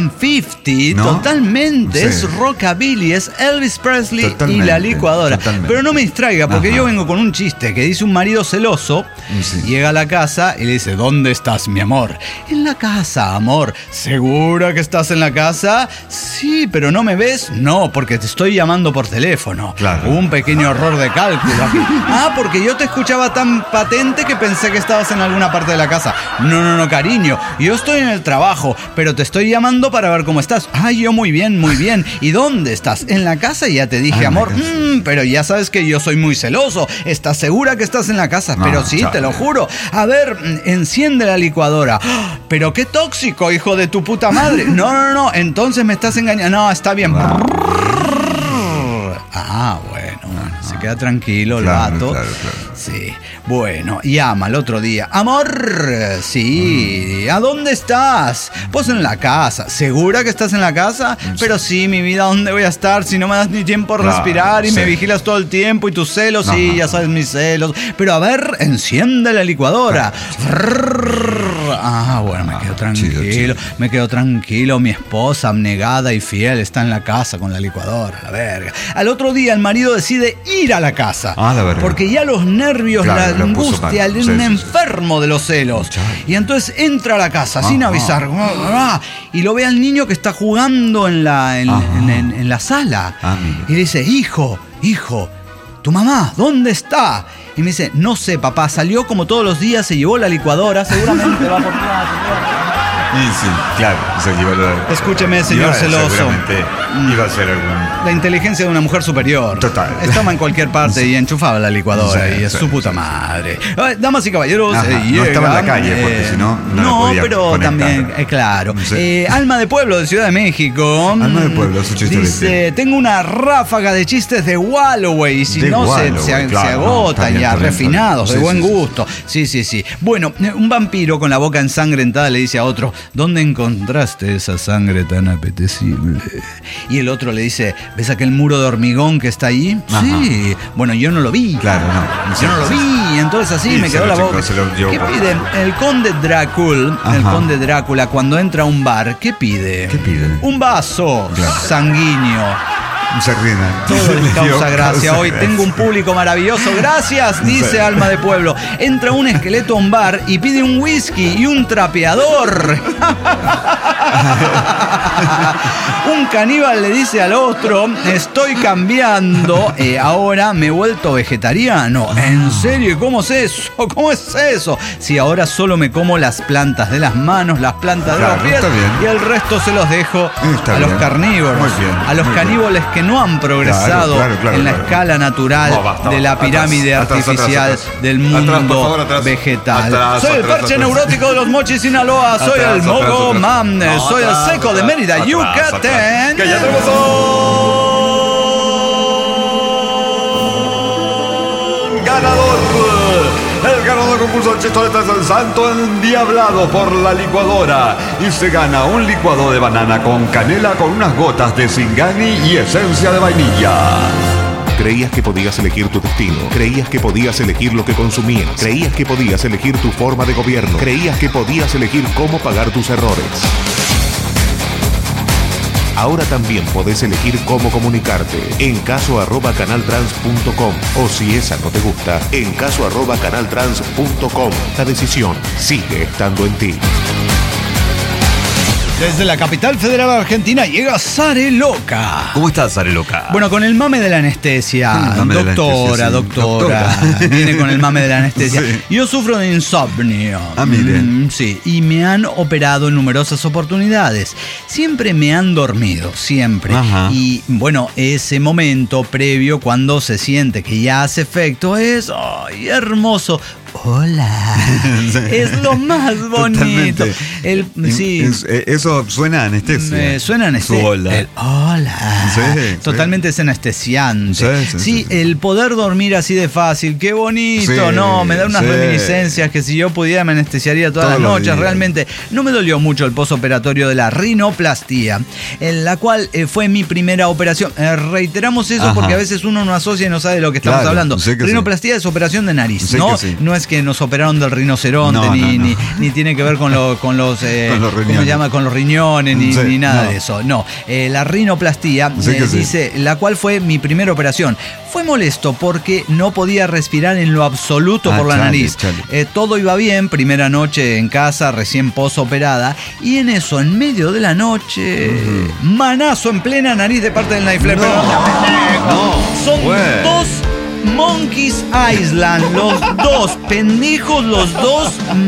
cincuenta, ¿no? Totalmente. Sí. Es rockabilly, es Elvis Presley Totalmente, y la licuadora. totalmente. Pero no me distraiga, porque Ajá. yo vengo con un chiste que dice un marido celoso, Sí. llega a la casa y le dice, ¿dónde estás, mi amor? En la casa, amor. ¿Segura que estás en la casa? Sí, pero ¿no me ves? No, porque te estoy llamando por teléfono. Claro. Un pequeño error de cálculo aquí. Ah, porque yo te escuchaba tan patente que pensé que estabas en alguna parte de la casa. No, no, no, cariño. Yo estoy en el trabajo, pero te estoy llamando para ver cómo estás. Ay, yo muy bien, muy bien. ¿Y dónde estás? En la casa, ya te dije, Ay, amor. me cansé. Mm, pero ya sabes que yo soy muy celoso. ¿Estás segura que estás en la casa? No, Pero sí, chale. te lo juro. A ver, mm, enciende la licuadora. ¡Ah! Pero qué tóxico, hijo de tu puta madre. No, no, no, entonces me estás engañando. No, está bien. Ah, bueno, bueno, se queda tranquilo el Claro, vato. claro, claro. Sí, bueno, llama al otro día. Amor, sí, ¿a dónde estás? Pues en la casa. ¿Segura que estás en la casa? Pero sí, mi vida, ¿dónde voy a estar si no me das ni tiempo a Claro, respirar y sí. me vigilas todo el tiempo y tus celos? Sí, Ajá. ya sabes mis celos. Pero a ver, enciende la licuadora. Ah, bueno, me quedo tranquilo, chido, chido. me quedo tranquilo. Mi esposa, abnegada y fiel, está en la casa con la licuadora, la verga. Al otro día el marido decide ir a la casa. Ah, la verga. Porque ya los nervios, Claro, la lo puso angustia, mal. el Sí, un sí, sí. enfermo de los celos. Y entonces entra a la casa sin Ajá. avisar. Y lo ve al niño que está jugando en la, en, Ajá. en- en- en la sala. Ah, mira. Y le dice, hijo, hijo, tu mamá, ¿dónde está? Y me dice, no sé, papá, salió como todos los días, se llevó la licuadora, seguramente va por plato. Y sí, claro, se llevó lo- Escúcheme, señor Iba- celoso. Seguramente iba a ser algún... La inteligencia de una mujer superior. Total. Estaba en cualquier parte y enchufaba la licuadora Sí, y es sí, su puta sí, madre. Ay, damas y caballeros, Ajá, eh, no estaba en la llegan, calle, porque si no, no la podía pero conectar. también, eh, claro. Sí. Eh, Alma de Pueblo de Ciudad de México. Alma de Pueblo, es un chiste Dice, de- tengo una ráfaga de chistes de Walloway. Y si De no, se- Walloway, se, claro, se no, agotan está bien, ya, está bien, refinados, está de bien. buen Sí, sí, sí. gusto. Sí, sí, sí. Bueno, un vampiro con la boca ensangrentada le dice a otro, ¿dónde encontraste esa sangre tan apetecible? Y el otro le dice, ¿ves aquel muro de hormigón que está ahí? Ajá. Sí. Bueno, yo no lo vi. Claro, no. Yo no lo vi. Entonces así Y me se quedó lo la chingó, boca. se lo llevó ¿Qué por- pide? El conde Drácula, el Ajá. conde Drácula, cuando entra a un bar, ¿qué pide? ¿Qué pide? Un vaso Claro. sanguíneo. Se ríen. Todo Le les dio causa gracia. causa Hoy gracia. tengo un público maravilloso. Gracias, dice Sí. Alma de Pueblo. Entra un esqueleto a un bar y pide un whisky y un trapeador. Un caníbal le dice al otro, estoy cambiando, eh, ahora me he vuelto vegetariano. ¿En serio? ¿Y cómo es eso? ¿Cómo es eso? Si ahora solo me como las plantas de las manos, las plantas Claro, de los pies está bien. y el resto se los dejo Está a los bien. carnívoros, Muy bien, a los muy bien. caníbales que no han progresado Claro, claro, claro, en la claro. escala natural No, basta, de la basta. pirámide Atrás, atrás, artificial atrás, atrás. del Atrás, mundo por favor, atrás. vegetal. Atrás, soy el atrás, parche atrás. neurótico de los Mochis Sinaloa, soy Atrás, el atrás, Mogo atrás. Man, No, soy atrás, el Seco de atrás, Mérida, atrás, Yucatán. atrás. Que ya tenemos un ganador. El ganador del concurso de chistoletas es el santo endiablado por la licuadora. Y se gana un licuado de banana con canela con unas gotas de Singani y esencia de vainilla. Creías que podías elegir tu destino. Creías que podías elegir lo que consumías. Creías que podías elegir tu forma de gobierno. Creías que podías elegir cómo pagar tus errores. Ahora también podés elegir cómo comunicarte. En caso arroba canaltrans punto com. O si esa no te gusta, en caso arroba canaltrans punto com. La decisión sigue estando en ti. Desde la capital federal argentina llega Sare Loca. ¿Cómo estás, Areloca? Bueno, con el mame de la anestesia, El mame de la doctora, anestesia, sí. doctora, Doctora. viene con el mame de la anestesia. Sí. Yo sufro de insomnio. Ah, mire. Mm, sí, y me han operado en numerosas oportunidades. Siempre me han dormido, siempre. Ajá. Y bueno, ese momento previo cuando se siente que ya hace efecto es ¡ay, hermoso! Hola. Sí. Es lo más bonito. Totalmente. El, sí. Es- eh, eso suena a anestesia. Me suena anestesia. Su hola. El hola. Sí, sí. Totalmente es anestesiante. Sí, sí, Sí, sí, sí. el poder dormir así de fácil, qué bonito, Sí, no, me da unas sí. reminiscencias que si yo pudiera me anestesiaría todas Todos las los noches. días. Realmente no me dolió mucho el posoperatorio de la rinoplastía, en la cual eh, fue mi primera operación. Eh, reiteramos eso Ajá. porque a veces uno no asocia y no sabe de lo que estamos Claro, hablando. sé que sí. Rinoplastía es operación de nariz, Sé ¿no? que sí. No es es que nos operaron del rinoceronte, No, ni, no, no. Ni, ni tiene que ver con, lo, con los, eh, Con los ¿cómo riñones. se llama? Con los riñones, ni, Sí, ni nada no. de eso. No, eh, la rinoplastía, Sí eh, que sí. dice, la cual fue mi primera operación. Fue molesto porque no podía respirar en lo absoluto Ah, por la chale, nariz. chale. Eh, todo iba bien, primera noche en casa, recién posoperada, y en eso, en medio de la noche, manazo en plena nariz de parte del Night Flare. Pero no te pendejo. No, Son güey. dos Monkeys Island, los dos pendejos, los dos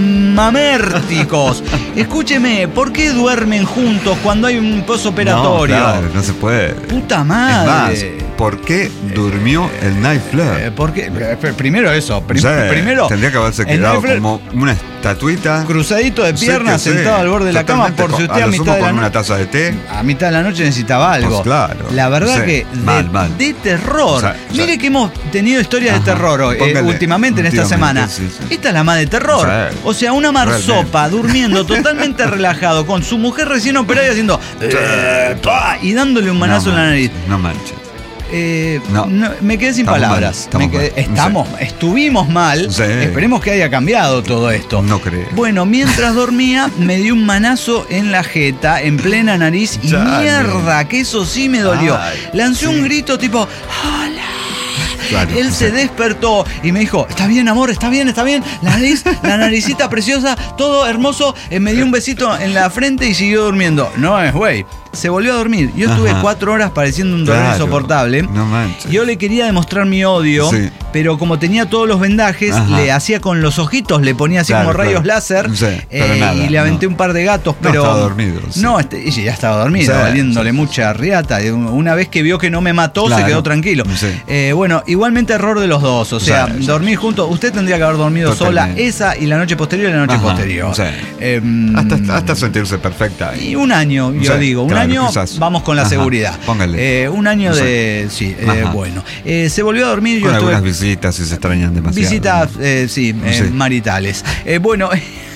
mamérticos. Escúcheme, ¿por qué duermen juntos cuando hay un posoperatorio? No, claro, no se puede. Puta Es madre. más, ¿por qué durmió el Night Flare? Eh, porque, eh, primero eso, prim- O sea, primero tendría que haberse el quedado Night Flare como una estatuita. cruzadito de Sí piernas, que sí. sentado al borde de la cama, Totalmente, por si con- usted a, lo mitad sumo de la con una noche, taza de té. a mitad de la noche necesitaba algo. Pues claro. La verdad Sí, que de, mal, mal. de terror. O sea, Mire ya. que hemos tenido historias Ajá, de terror eh, póngale, últimamente en esta últimamente, semana. sí, sí. Esta es la más de terror. Sí. O sea, una marsopa durmiendo totalmente relajado con su mujer recién operada y haciendo eh, pa, y dándole un manazo No en la nariz. manches, No manches. Eh, No. no, me quedé sin Estamos palabras. mal, estamos Me quedé- mal. estamos, estuvimos mal. Sí. Esperemos que haya cambiado todo esto. No creo. Bueno, mientras dormía, me dio un manazo en la jeta, en plena nariz, y Chale. mierda, que eso sí me dolió. Ay, Lancé sí. un grito tipo, ¡hola! Claro, Él se sí. despertó y me dijo, está bien, amor, está bien, está bien. La nariz, la naricita preciosa, todo hermoso. Eh, me dio un besito en la frente y siguió durmiendo. No es, güey. Se volvió a dormir. Yo estuve Ajá. cuatro horas pareciendo un dolor Claro. insoportable. No manches. Yo le quería demostrar mi odio, Sí. pero como tenía todos los vendajes, Ajá. le hacía con los ojitos, le ponía así Claro, como rayos claro. láser, Sí, pero eh, nada, y le aventé no. un par de gatos, No, pero... estaba dormido, sí. No, este, y ya estaba dormido, Sí, valiéndole sí, sí. mucha riata. Una vez que vio que no me mató, Claro. se quedó tranquilo. Sí. Eh, bueno, igualmente error de los dos, o sea, Sí, sí. dormir juntos. Usted tendría que haber dormido Totalmente. sola esa y la noche posterior y la noche Ajá, posterior. sí. Em, Hasta, hasta sentirse perfecta. y un año, yo Sí, digo, un claro, año quizás. vamos con la Ajá, seguridad. póngale. Eh, un año Sí. de. Sí, eh, Ajá. bueno. Eh, se volvió a dormir, Con yo algunas estuve. visitas si se extrañan demasiado. Visitas, eh, sí, eh, Sí. maritales. Eh, bueno.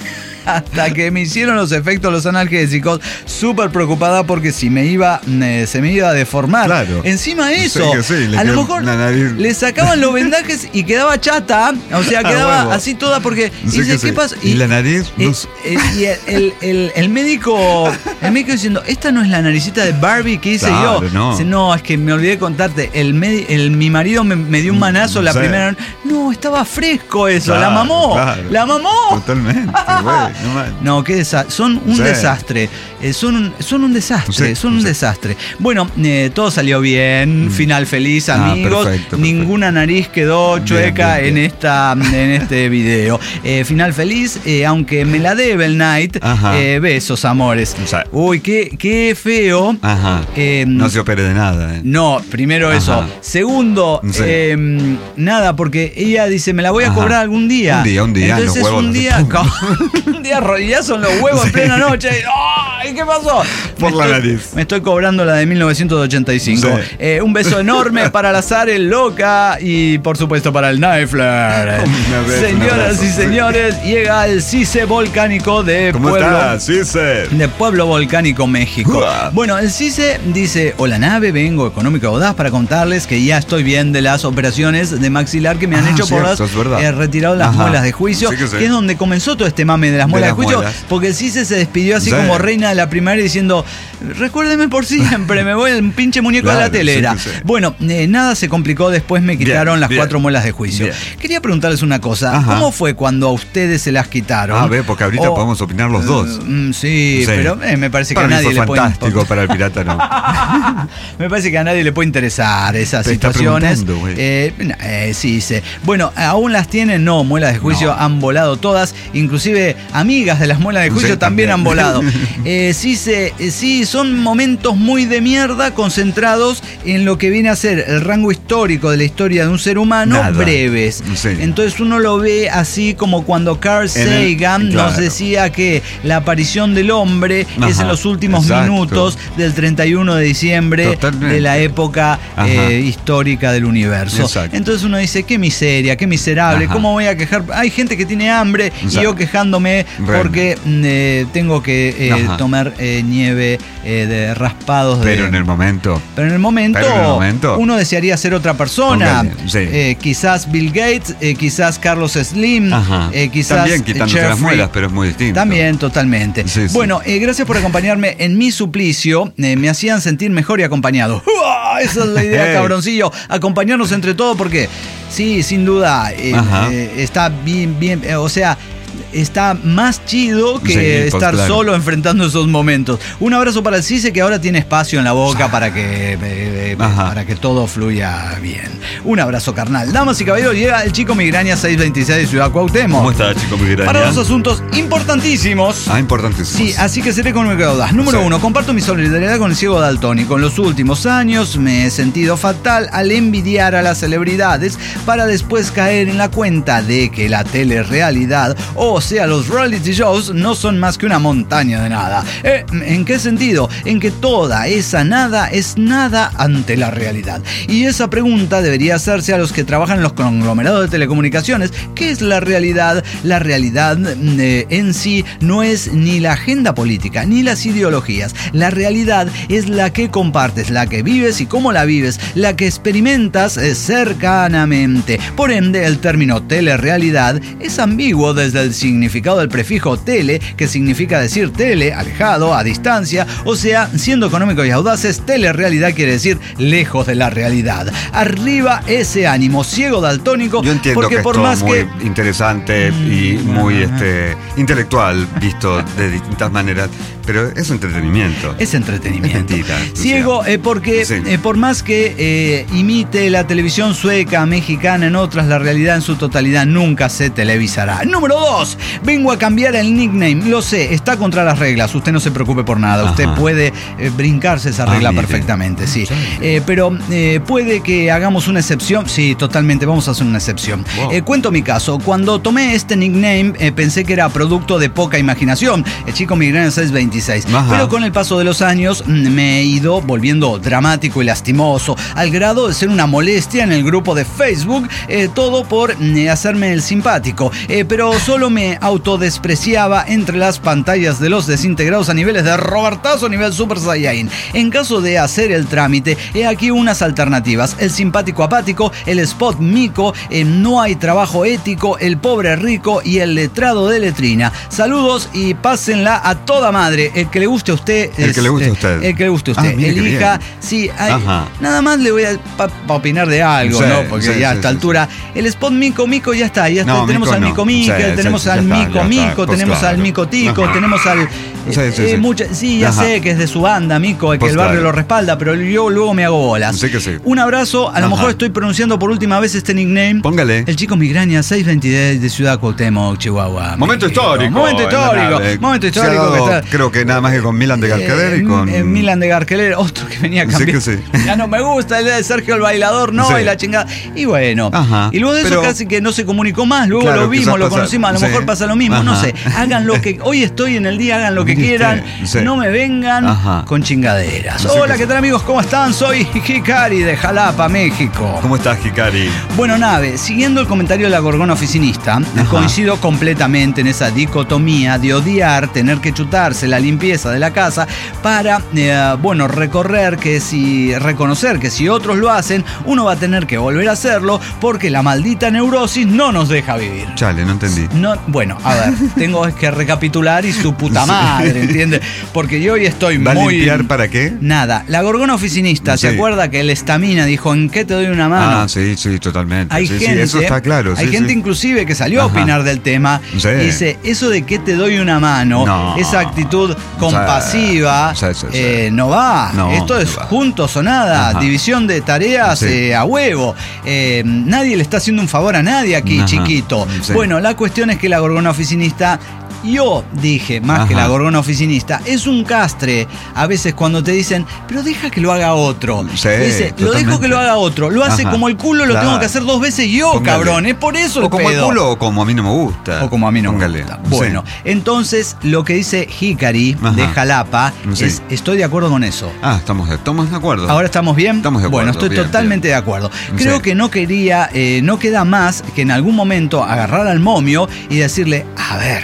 Hasta que me hicieron los efectos los analgésicos, súper preocupada porque si me iba, eh, se me iba a deformar. Claro. Encima de Sí, eso, que sí, le a lo quedó mejor una nariz. le sacaban los vendajes y quedaba chata, o sea, Ah, quedaba huevo. así toda porque Sí, dice, que ¿qué sí. pasa? ¿Y la nariz? eh, No sé. eh, y el, el- el- el médico, el médico diciendo, esta no es la naricita de Barbie que hice Claro, yo. no. Dice, no, es que me olvidé de contarte, el, medi- el mi marido me, me dio un manazo la Sí. primera. No, estaba fresco eso, la Claro, mamó, claro. la mamó. Totalmente, güey. No manches. No, qué desa- son un Sí. desastre. Eh, son, un, son un desastre, Sí, son un sí. desastre. Bueno, eh, todo salió bien, final feliz, Ah, amigos. perfecto, perfecto. Ninguna nariz quedó Bien, chueca bien, en bien. esta en este video. Eh, final feliz, eh, aunque me la debe el Night. Ajá. Eh, besos, amores. O sea- Uy, qué, qué feo. Ajá. Eh, no se opere de nada, ¿eh? No, primero Ajá. eso. Segundo, Sí. eh, nada, porque ella dice, me la voy a Ajá. cobrar algún día. Un día, un día, Entonces los huevos un no se día, ponen. un día rodillazo en los huevos en plena noche. ¡Ay, qué pasó! Por Me la estoy- nariz. Me estoy cobrando la de mil novecientos ochenta y cinco. Sí. Eh, un beso enorme para la Zare Loca y por supuesto para el Nightflare. Un beso, un Señoras abrazo, y sí. señores, llega el CICE volcánico de ¿Cómo Pueblo. estás? Sí, sé. De Pueblo Volcánico, México. Uah. Bueno, el CICE dice, hola nave, vengo económico audaz para contarles que ya estoy bien de las operaciones de maxilar que me han Ah, hecho por cierto, las es verdad. eh, retirado las Ajá. muelas de juicio, Sí que sí. que es donde comenzó todo este mame de las De muelas de, las juicio, muelas. porque el CICE se despidió así Sí. como reina de la primaria diciendo, recuérdeme por siempre, me voy el pinche muñeco de la Claro, telera. sí que sí. Bueno, eh, nada se complicó, después me quitaron Bien, las bien. cuatro muelas de juicio. Bien. Quería preguntarles una cosa, Ajá. ¿cómo fue cuando a ustedes se las quitaron? Ah, ve, porque ahorita O- podemos opinar los dos. Mm, sí, Sí. pero eh, me parece que Para a mí nadie fue le puede fantástico, para el pirata no. me parece que a nadie le puede interesar esas Te está situaciones. preguntando, güey. Eh, no, eh, sí, sí. Bueno, ¿aún las tienen? No, muelas de juicio No. han volado todas. Inclusive amigas de las muelas de juicio Sí, también, también. han volado. Eh, sí, se, eh, sí, son momentos muy de mierda concentrados en lo que viene a ser el rango histórico de la historia de un ser humano, Nada. breves. Sí. Entonces uno lo ve así como cuando Carl En el- Sagan nos claro. decía que la aparición del hombre es Ajá, en los últimos exacto. minutos del treinta y uno de diciembre Totalmente. de la época Ajá. eh, histórica del universo. Exacto. Entonces uno dice, qué miseria, qué miserable, Ajá. ¿cómo voy a quejar? Hay gente que tiene hambre y Exacto. yo quejándome Realmente. porque mm, eh, tengo que eh, Ajá. tom- comer eh, nieve eh, de raspados. Pero de, en el momento. Pero en el momento, Pero en el momento uno desearía ser otra persona. Póngale, sí. eh, quizás Bill Gates, eh, quizás Carlos Slim, eh, quizás También quitándose Jeffrey. las muelas, pero es muy distinto. También, totalmente. Sí, sí. Bueno, eh, gracias por acompañarme en mi suplicio. Eh, me hacían sentir mejor y acompañado. ¡Uah! Esa es la idea, Hey. cabroncillo. Acompañarnos entre todos porque, sí, sin duda, eh, eh, está bien, bien, eh, o sea... está más chido que sí, pues, estar claro. solo enfrentando esos momentos. Un abrazo para el Cise, que ahora tiene espacio en la boca para que, eh, eh, para que todo fluya bien. Un abrazo, carnal. Damas y caballeros, llega el Chico Migraña seiscientos veintiséis de Ciudad Cuauhtémoc. ¿Cómo está, Chico Migraña? Para dos asuntos importantísimos. Ah, importantísimos. Sí, así que seré económico de audaz. Número Sí. uno, comparto mi solidaridad con el ciego daltónico. En los últimos años me he sentido fatal al envidiar a las celebridades para después caer en la cuenta de que la telerrealidad, o sea, los reality shows, no son más que una montaña de nada. Eh, ¿En qué sentido? En que toda esa nada es nada ante la realidad. Y esa pregunta debería hacerse a los que trabajan en los conglomerados de telecomunicaciones. ¿Qué es la realidad? La realidad eh, en sí no es ni la agenda política, ni las ideologías. La realidad es la que compartes, la que vives y cómo la vives, la que experimentas eh, cercanamente. Por ende, el término telerrealidad es ambiguo desde el significado del prefijo tele, que significa decir tele, alejado, a distancia. O sea, siendo económicos y audaces, telerrealidad quiere decir lejos de la realidad. Arriba ese ánimo ciego daltónico. Yo entiendo porque que por es todo más muy que interesante y muy este, intelectual, visto de distintas maneras, pero es entretenimiento. Es entretenimiento. Es mentira, Ciego, eh, porque Sí. eh, por más que eh, imite la televisión sueca, mexicana, en otras, la realidad en su totalidad nunca se televisará. Número dos, vengo a cambiar el nickname. Lo sé, está contra las reglas. Usted no se preocupe por nada. Ajá. Usted puede eh, brincarse esa Ah, regla mire. perfectamente, sí. Eh, pero eh, puede que hagamos una excepción. Sí, totalmente, vamos a hacer una excepción. Wow. Eh, cuento mi caso. Cuando tomé este nickname, eh, pensé que era producto de poca imaginación. El Chico Migraña seiscientos veintiséis. Ajá. Pero con el paso de los años mm, me he ido volviendo dramático y lastimoso, al grado de ser una molestia en el grupo de Facebook, eh, todo por mm, hacerme el simpático. Eh, pero solo me autodespreciaba entre las pantallas de los desintegrados a niveles de Robertazo, nivel Super Saiyan. En caso de hacer el trámite, he aquí unas alternativas: el simpático apático, el spot mico, eh, no hay trabajo ético, el pobre rico y el letrado de letrina. Saludos y pásenla a toda madre. El que le guste a usted. El es, que le guste a eh, usted. El que le guste a usted. Ah, mire qué Elija. bien. Sí, hay- Ajá. nada más le voy a para opinar de algo, Sí, ¿no? Porque sí, ya a sí, esta sí, altura. El spot mico, mico ya está. Ya está. No, tenemos mico al no. mico mico, Sí, tenemos sí, al ya está, mico ya está. mico, Pues tenemos claro. al mico tico, Ajá. tenemos al. Sí, sí, eh, sí. mucha- sí, ya Ajá. sé que es de su banda, mico, que Pues el barrio claro. lo respalda, pero yo luego me hago bolas. Sí que sí. Un abrazo, a lo Ajá. mejor estoy pronunciando por última vez este nickname. Póngale. El Chico Migraña seiscientos veintidós de Ciudad Cuauhtémoc, Chihuahua. Momento México. histórico. Momento en la histórico. nave. Momento Se ha histórico dado, que está. creo que nada más que con Milan de Garcader y Eh, con. eh, Milan de Garqueler, otro que venía a Sí cambiar. que sí. Ya no me gusta, el de Sergio el Bailador, no, Sí. y la chingada. Y bueno, Ajá. y luego de eso Pero- casi que no se comunicó más, luego Claro, lo vimos, quizás lo pasa- conocimos, a lo sí. mejor pasa lo mismo, no Ajá. sé. Hagan lo que, hoy estoy en el día, hagan lo que ¿Viste? quieran, Sí. no me vengan Ajá. con chingaderas. Sí Hola, que ¿qué sí. tal amigos? ¿Cómo están? Soy Hikari de Jalapa, México. ¿Cómo estás, Hikari? Bueno, Nave, siguiendo el comentario de la gorgona oficinista, Ajá. coincido completamente en esa dicotomía de odiar, tener que chutarse la limpieza de la casa para, eh, bueno, recorrer que si, reconocer que si otros lo hacen, uno va a tener que volver a hacerlo porque la maldita neurosis no nos deja vivir. Chale, no entendí. No, bueno, a ver, tengo que recapitular y su puta madre, ¿entiendes? Porque yo hoy estoy ¿Va muy... a limpiar para qué? Nada, la gorgona oficinista, ¿se Sí. acuerda que el estamina dijo, ¿en qué te doy una mano? Ah, sí, sí, totalmente. Hay sí, gente, sí, eso está claro. hay sí, gente sí. inclusive que salió a Ajá. opinar del tema Sí. y dice, eso de que te doy una mano, No. esa actitud compasiva, Sí, sí, sí. eh, no va. No, Esto es no va. juntos o nada, Ajá. división de tareas Sí. eh, a huevo. Eh, nadie le está haciendo un favor a nadie aquí, Ajá. chiquito. Sí. Bueno, la cuestión es que la gorgona oficinista... Yo dije, más Ajá. que la gorgona oficinista, es un castre a veces cuando te dicen, pero deja que lo haga otro. Sí, Y dice, lo dejo totalmente. que lo haga otro. Lo hace Ajá. como el culo, lo Claro. tengo que hacer dos veces yo, Póngale. cabrón. Es por eso el O como el pedo. culo o como a mí no me gusta. O como a mí no Póngale. me gusta. Sí. Bueno, entonces lo que dice Hikari Ajá. de Jalapa Sí. es, estoy de acuerdo con eso. Ah, estamos, estamos de acuerdo. Ahora estamos bien. Estamos de acuerdo, Bueno, estoy bien, totalmente bien. de acuerdo. Creo Sí. que no quería, eh, no queda más que en algún momento agarrar al momio y decirle, a ver, las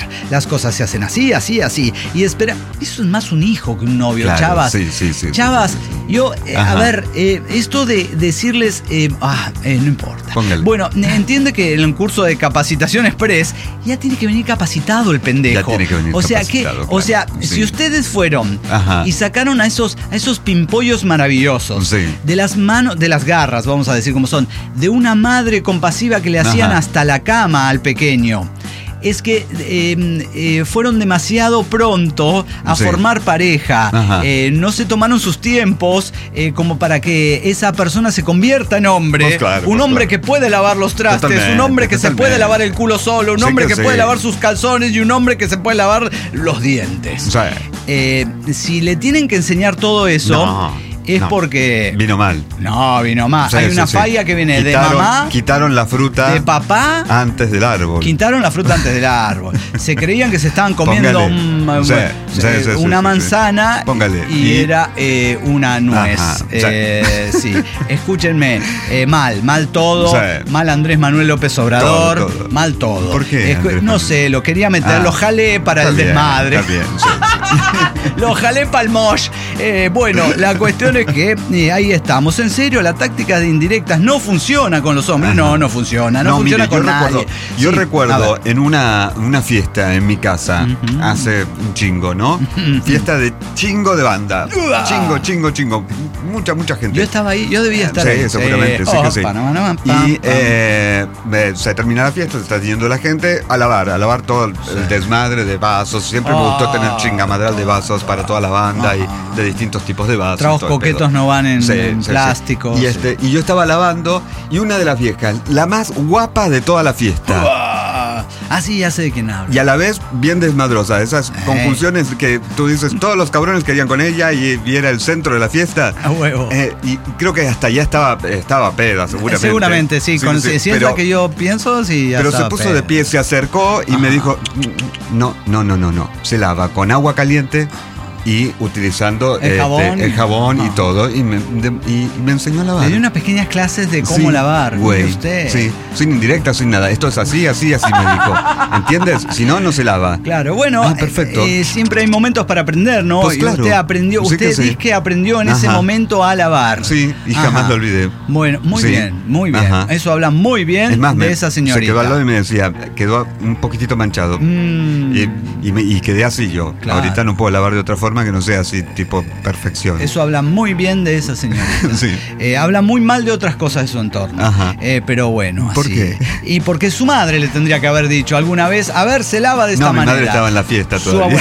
las cosas se hacen así, así, así. Y espera, eso es más un hijo que un novio, Claro, chavas. sí, sí, sí, Chavas, sí, sí, sí. yo, eh, a Ajá. ver, eh, esto de decirles, eh, ah, eh, no importa. Póngale. Bueno, entiende que en el curso de capacitación express ya tiene que venir capacitado el pendejo. Ya tiene que venir o sea que, capacitado, o sea, claro. si Sí. ustedes fueron Ajá. y sacaron a esos, a esos pimpollos maravillosos Sí. de las manos, de las garras, vamos a decir como son, de una madre compasiva que le hacían Ajá. hasta la cama al pequeño. Es que eh, eh, fueron demasiado pronto a Sí. formar pareja. Ajá. Eh, no se tomaron sus tiempos eh, como para que esa persona se convierta en hombre. Pues claro, un pues hombre claro. que puede lavar los trastes, Totalmente, un hombre que se totalmente. puede lavar el culo solo, un Sí hombre que que, sí. puede lavar sus calzones y un hombre que se puede lavar los dientes. O sea, Eh, si le tienen que enseñar todo eso, No, es no. porque... vino mal. No, vino más. Sí, Hay sí, una sí. falla que viene Quitaron- de mamá, Quitaron la fruta de papá. antes del árbol. Quitaron la fruta antes del árbol. Se creían que se estaban comiendo Póngale. un- Sí, eh, sí, sí, sí, una sí, manzana sí. Póngale. y, Y- era eh, una nuez. Ajá, sí. Eh, sí. Escúchenme, eh, mal, mal todo. Sí. Mal Andrés Manuel López Obrador. Todo, todo. Mal todo. ¿Por qué, Escu- Andrés no Manuel? sé, lo quería meter, Ah, lo jalé para está el bien, desmadre. Está bien, sí, sí. Lo jalé pa'l mosh. Eh, bueno, la cuestión es que eh, ahí estamos. En serio, la táctica de indirectas no funciona con los hombres. Ajá. No, no funciona. No, funciona mire, con yo nadie. recuerdo, yo Sí, a recuerdo ver. en una, una fiesta en mi casa, hace un chingo, ¿no? Fiesta de chingo de banda. Uah. Chingo, chingo, chingo. Mucha, mucha gente. Yo estaba ahí, yo debía estar Sí, ahí. seguramente, sí que sí. Opa, no, no, Y pam, pam. eh, eh, se termina la fiesta, se está yendo la gente a lavar, a lavar todo el, el desmadre de vasos. Siempre me gustó Ah. tener chingamadral de vasos para toda la banda y de distintos tipos de vasos. Tragos todo el coquetos pedo. no van en, Sí, en sí, sí. plástico. Y, sí. este, y yo estaba lavando y una de las viejas, la más guapa de toda la fiesta. Ah, ah, sí, ya sé de quién habla. Y a la vez bien desmadrosa, esas Ey. conjunciones que tú dices, todos los cabrones querían con ella y, y era el centro de la fiesta. A huevo. Eh, y creo que hasta allá estaba, estaba peda, seguramente. Seguramente, sí. con, si si es pero, la que yo pienso, sí. ya pero se estaba puso pedo. de pie, se acercó y me dijo, no, no, no, no, no. Se lava con agua caliente y utilizando El este, jabón. el jabón y Ah. todo. Y me, de- y me enseñó a lavar. Le di unas pequeñas clases de cómo Sí, lavar. güey. mire usted. Sí, sin indirecta, sin nada. Esto es así, así, así, me dijo. ¿Entiendes? Si no, no se lava. Claro, bueno, Ah, perfecto. eh, siempre hay momentos para aprender, ¿no? Pues y claro. usted aprendió, Sí usted que sí. dice que aprendió en ese Ajá. momento a lavar. Sí, y jamás Ajá. lo olvidé. Bueno, muy Sí. bien, muy bien. Ajá. Eso habla muy bien Es más, de me- esa se señorita. quedó al lado y me decía, quedó un poquitito manchado. Mm. Y, y, me- y quedé así yo. Claro. Ahorita no puedo lavar de otra forma que no sea así, tipo perfección. Eso habla muy bien de esa señorita. Sí. Eh, habla muy mal de otras cosas de su entorno. Ajá. Eh, pero bueno, ¿Por así. qué? Y porque su madre le tendría que haber dicho alguna vez, a ver, se lava de esta No, mi manera. madre estaba en la fiesta Su todavía.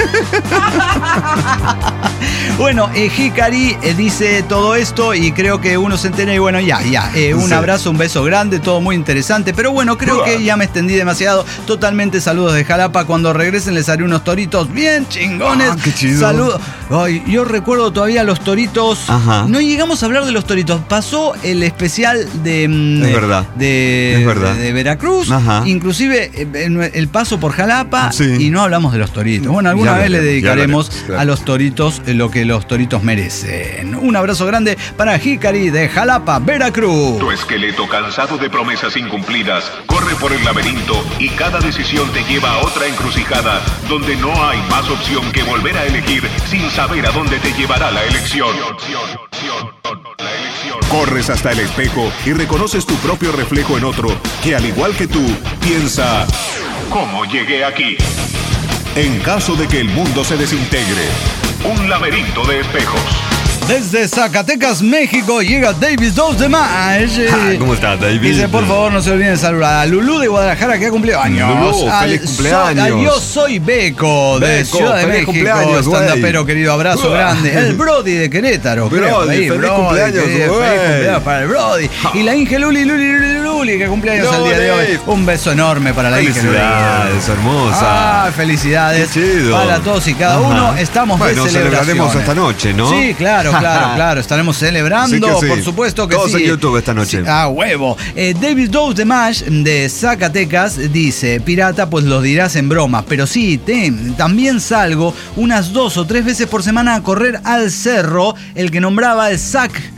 abuela- Bueno, eh, Hikari eh, dice todo esto y creo que uno se entera y bueno, ya, ya. Eh, un Sí. abrazo, un beso grande, todo muy interesante. Pero bueno, creo que ya me extendí demasiado. Totalmente saludos de Jalapa. Cuando regresen les haré unos toritos bien chingones. Ah, qué chido. Saludos. Ay, yo recuerdo todavía los toritos. Ajá. No llegamos a hablar de los toritos. Pasó el especial de, mm, Es verdad. de, Es verdad. de- de Veracruz. Ajá. Inclusive eh, en el paso por Jalapa. Sí. Y no hablamos de los toritos. Bueno, alguna Ya vez le hablaremos, ya dedicaremos hablaremos, claro. a los toritos eh, lo que los toritos merecen. Un abrazo grande para Hikari de Jalapa, Veracruz. Tu esqueleto cansado de promesas incumplidas corre por el laberinto y cada decisión te lleva a otra encrucijada donde no hay más opción que volver a elegir sin saber a dónde te llevará la elección. Corres hasta el espejo y reconoces tu propio reflejo en otro que al igual que tú piensa ¿cómo llegué aquí? En caso de que el mundo se desintegre, un laberinto de espejos. Desde Zacatecas, México, llega David dos de Mayo. Ah, ¿cómo estás, David? Dice, por favor, no se olviden de saludar a Lulú de Guadalajara, que ha cumplido años. Lulú, Al- feliz cumpleaños. so- a yo soy Beco, de Beco, Ciudad de feliz México. cumpleaños, güey. Estandapero, querido, abrazo Uah. grande. El Brody de Querétaro. Brody, creo, ahí, feliz Brody, cumpleaños, querido, güey. feliz cumpleaños para el Brody. Y la Inge Luli, Luli, Luli, Luli, que cumpleaños el día de hoy. Luli. Un beso enorme para la Inge Luli. Felicidades, hermosa. Ah, felicidades Qué chido. para todos y cada Ajá. uno. Estamos Bueno, de celebraciones. celebraremos esta noche, ¿no? Sí, claro, claro, claro. Estaremos celebrando, Sí que sí. por supuesto que Todos sí. en YouTube esta noche. Sí, ah, huevo. Eh, David Dose de Mash de Zacatecas dice, pirata, pues lo dirás en broma, pero sí, te- también salgo unas dos o tres veces por semana a correr al cerro, el que nombraba el Zac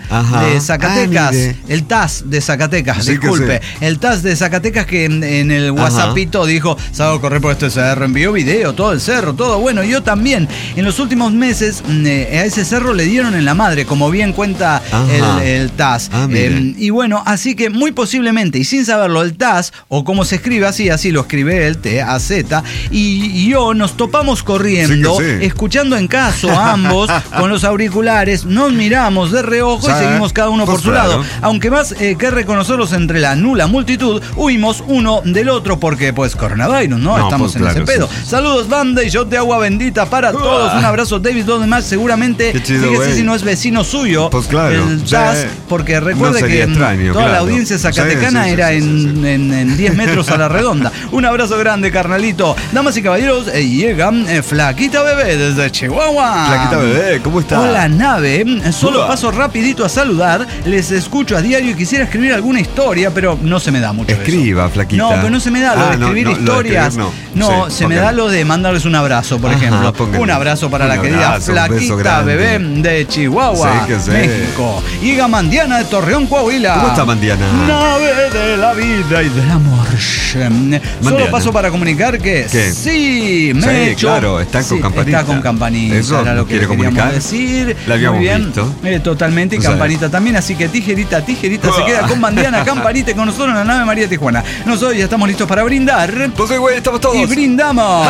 Ajá. de Zacatecas, ah, el T A S de Zacatecas, sí, disculpe, el T A S de Zacatecas que en, en el WhatsAppito Ajá. dijo, salgo a correr por este cerro, envió video, todo el cerro, todo bueno, yo también. En los últimos meses eh, a ese cerro le dieron en la madre, como bien cuenta el, el T A S. Ah, eh, y bueno, así que muy posiblemente, y sin saberlo, el T A S, o como se escribe así, así lo escribe el T A Z, y, y yo nos topamos corriendo, sí sí. escuchando en caso a ambos, con los auriculares, nos miramos de reojo ¿Sabe? y seguimos cada uno pues por su claro. lado. Aunque más eh, que reconocerlos entre la nula multitud, huimos uno del otro porque, pues, coronavirus, ¿no? no Estamos pues, en claro, ese pedo. Sí. Saludos, banda, y yo te agua bendita para uh, todos. Un abrazo, David. Los demás seguramente, chido, fíjese si no es vecino suyo, pues claro. el T A S, sí. porque recuerde no que extraño, toda claro. la audiencia zacatecana sí, sí, sí, era sí, sí, sí, sí. en, en diez metros a la redonda. Un abrazo grande, carnalito. Damas y caballeros, eh, llegan eh, Flaquita Bebé desde Chihuahua. Flaquita Bebé, ¿cómo está? Hola, nave. Solo Uah. paso rapidito a saludar. Les escucho a diario y quisiera escribir alguna historia, pero no se me da mucho. Escriba, eso. Flaquita. No, pero no se me da lo ah, de escribir no, no, historias. Lo de escribir, no, no sí, se okay. me da lo de mandarles un abrazo, por Ajá, ejemplo. Pónganle. Un abrazo para un la querida abrazo, Flaquita Bebé de Chihuahua, sí, México. Llega Mandiana de Torreón, Coahuila. ¿Cómo está Mandiana? Nave de la vida y del amor. Mandiana. Solo paso para comunicar que ¿Qué? sí, me sí, he hecho. Claro, están con sí, campanita. Está con campanita. Eso era lo que quiere comunicar. decir. La habíamos Muy bien. visto. Eh, totalmente. Y campanita también. Así que tijerita, tijerita se queda con Mandiana, campanita y con nosotros en la nave María Tijuana. Nosotros ya estamos listos para brindar. Pues sí, güey, estamos todos. Y brindamos.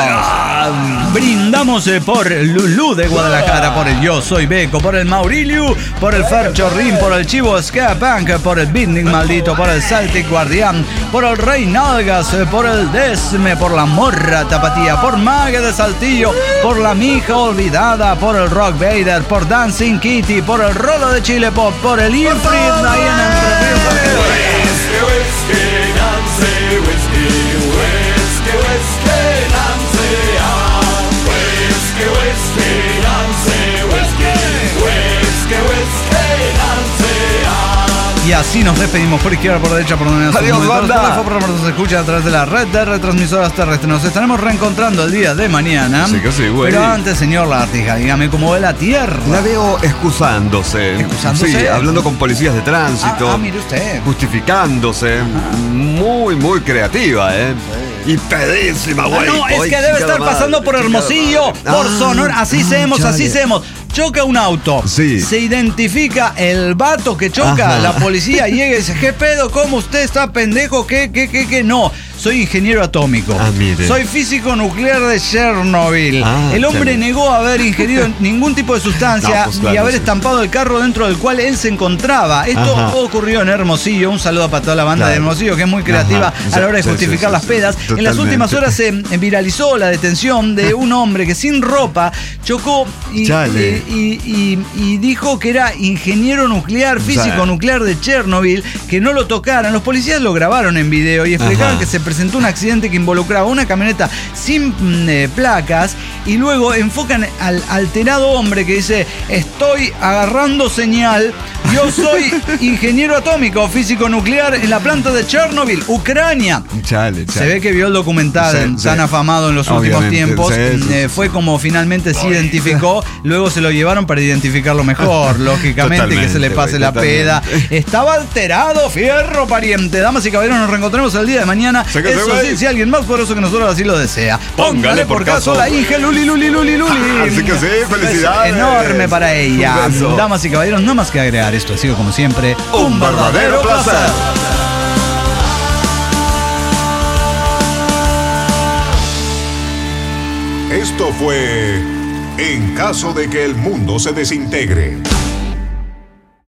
Brindamos eh, por Lulú de Guadalajara, por el Yo Soy Beco, por el Maurilio, por el Fer Chorrín, por el Chivo Ska Punk, por el Beatnik Maldito, por el Celtic Guardián, por el Rey Nalgas, por el Desme, por la Morra Tapatía, por Mague de Saltillo, por la Mija Olvidada, por el Rock Vader, por Dancing Kitty, por el Rolo de Chile Pop, por el Infrid Nayan Entre Y así nos despedimos por izquierda, por derecha, por donde nos Adiós, banda. Nos escucha a través de la red de retransmisoras terrestres. Nos estaremos reencontrando el día de mañana. Sí que sí, güey. Pero antes, señor Lagartija, dígame cómo ve la tierra. La veo excusándose. ¿Excusándose? Sí, hablando con policías de tránsito. Ah, ah mire usted. Justificándose. Ah. Muy, muy creativa, ¿eh? Sí. Y pedísima, güey. Ah, no, es Hoy que debe estar pasando por Hermosillo, por ah, Sonora. Así ah, hacemos, chale. así hacemos. Choca un auto, sí. se identifica el vato que choca, Ajá. la policía llega y dice, ¿qué pedo? ¿Cómo usted está pendejo? ¿Qué, qué, qué, qué? No, soy ingeniero atómico, ah, mire. soy físico nuclear de Chernobyl. Ah, el hombre chale. negó haber ingerido ningún tipo de sustancia no, pues claro, y haber sí. estampado el carro dentro del cual él se encontraba. Esto Ajá. ocurrió en Hermosillo. Un saludo para toda la banda claro. de Hermosillo, que es muy creativa Ajá. a la hora de sí, justificar sí, sí, las pedas. Sí, en las últimas horas se viralizó la detención de un hombre que sin ropa chocó y... Y, y, y dijo que era ingeniero nuclear, físico o sea, nuclear de Chernobyl, que no lo tocaran. Los policías lo grabaron en video y explicaron Ajá. que se presentó un accidente que involucraba una camioneta sin eh, placas y luego enfocan al alterado hombre que dice, estoy agarrando señal, yo soy ingeniero atómico, físico nuclear en la planta de Chernobyl, Ucrania. Chale, chale. Se ve que vio el documental sí, tan sí. afamado en los últimos Obviamente, tiempos. Sí, sí, eh, fue como finalmente se identificó, luego se lo llevaron para identificarlo mejor, lógicamente, que se le pase wey, la totalmente. peda. Estaba alterado, fierro pariente. Damas y caballeros, nos reencontraremos el día de mañana. Eso sí, si alguien más poderoso que nosotros así lo desea. Póngale, Póngale por, por caso, caso la Inge Luli Luli Luli Luli. Así que sí, felicidades. Enorme para ella. Damas y caballeros, no más que agregar. Esto ha sido como siempre un, un verdadero, verdadero placer. placer. Esto fue En caso de que el mundo se desintegre.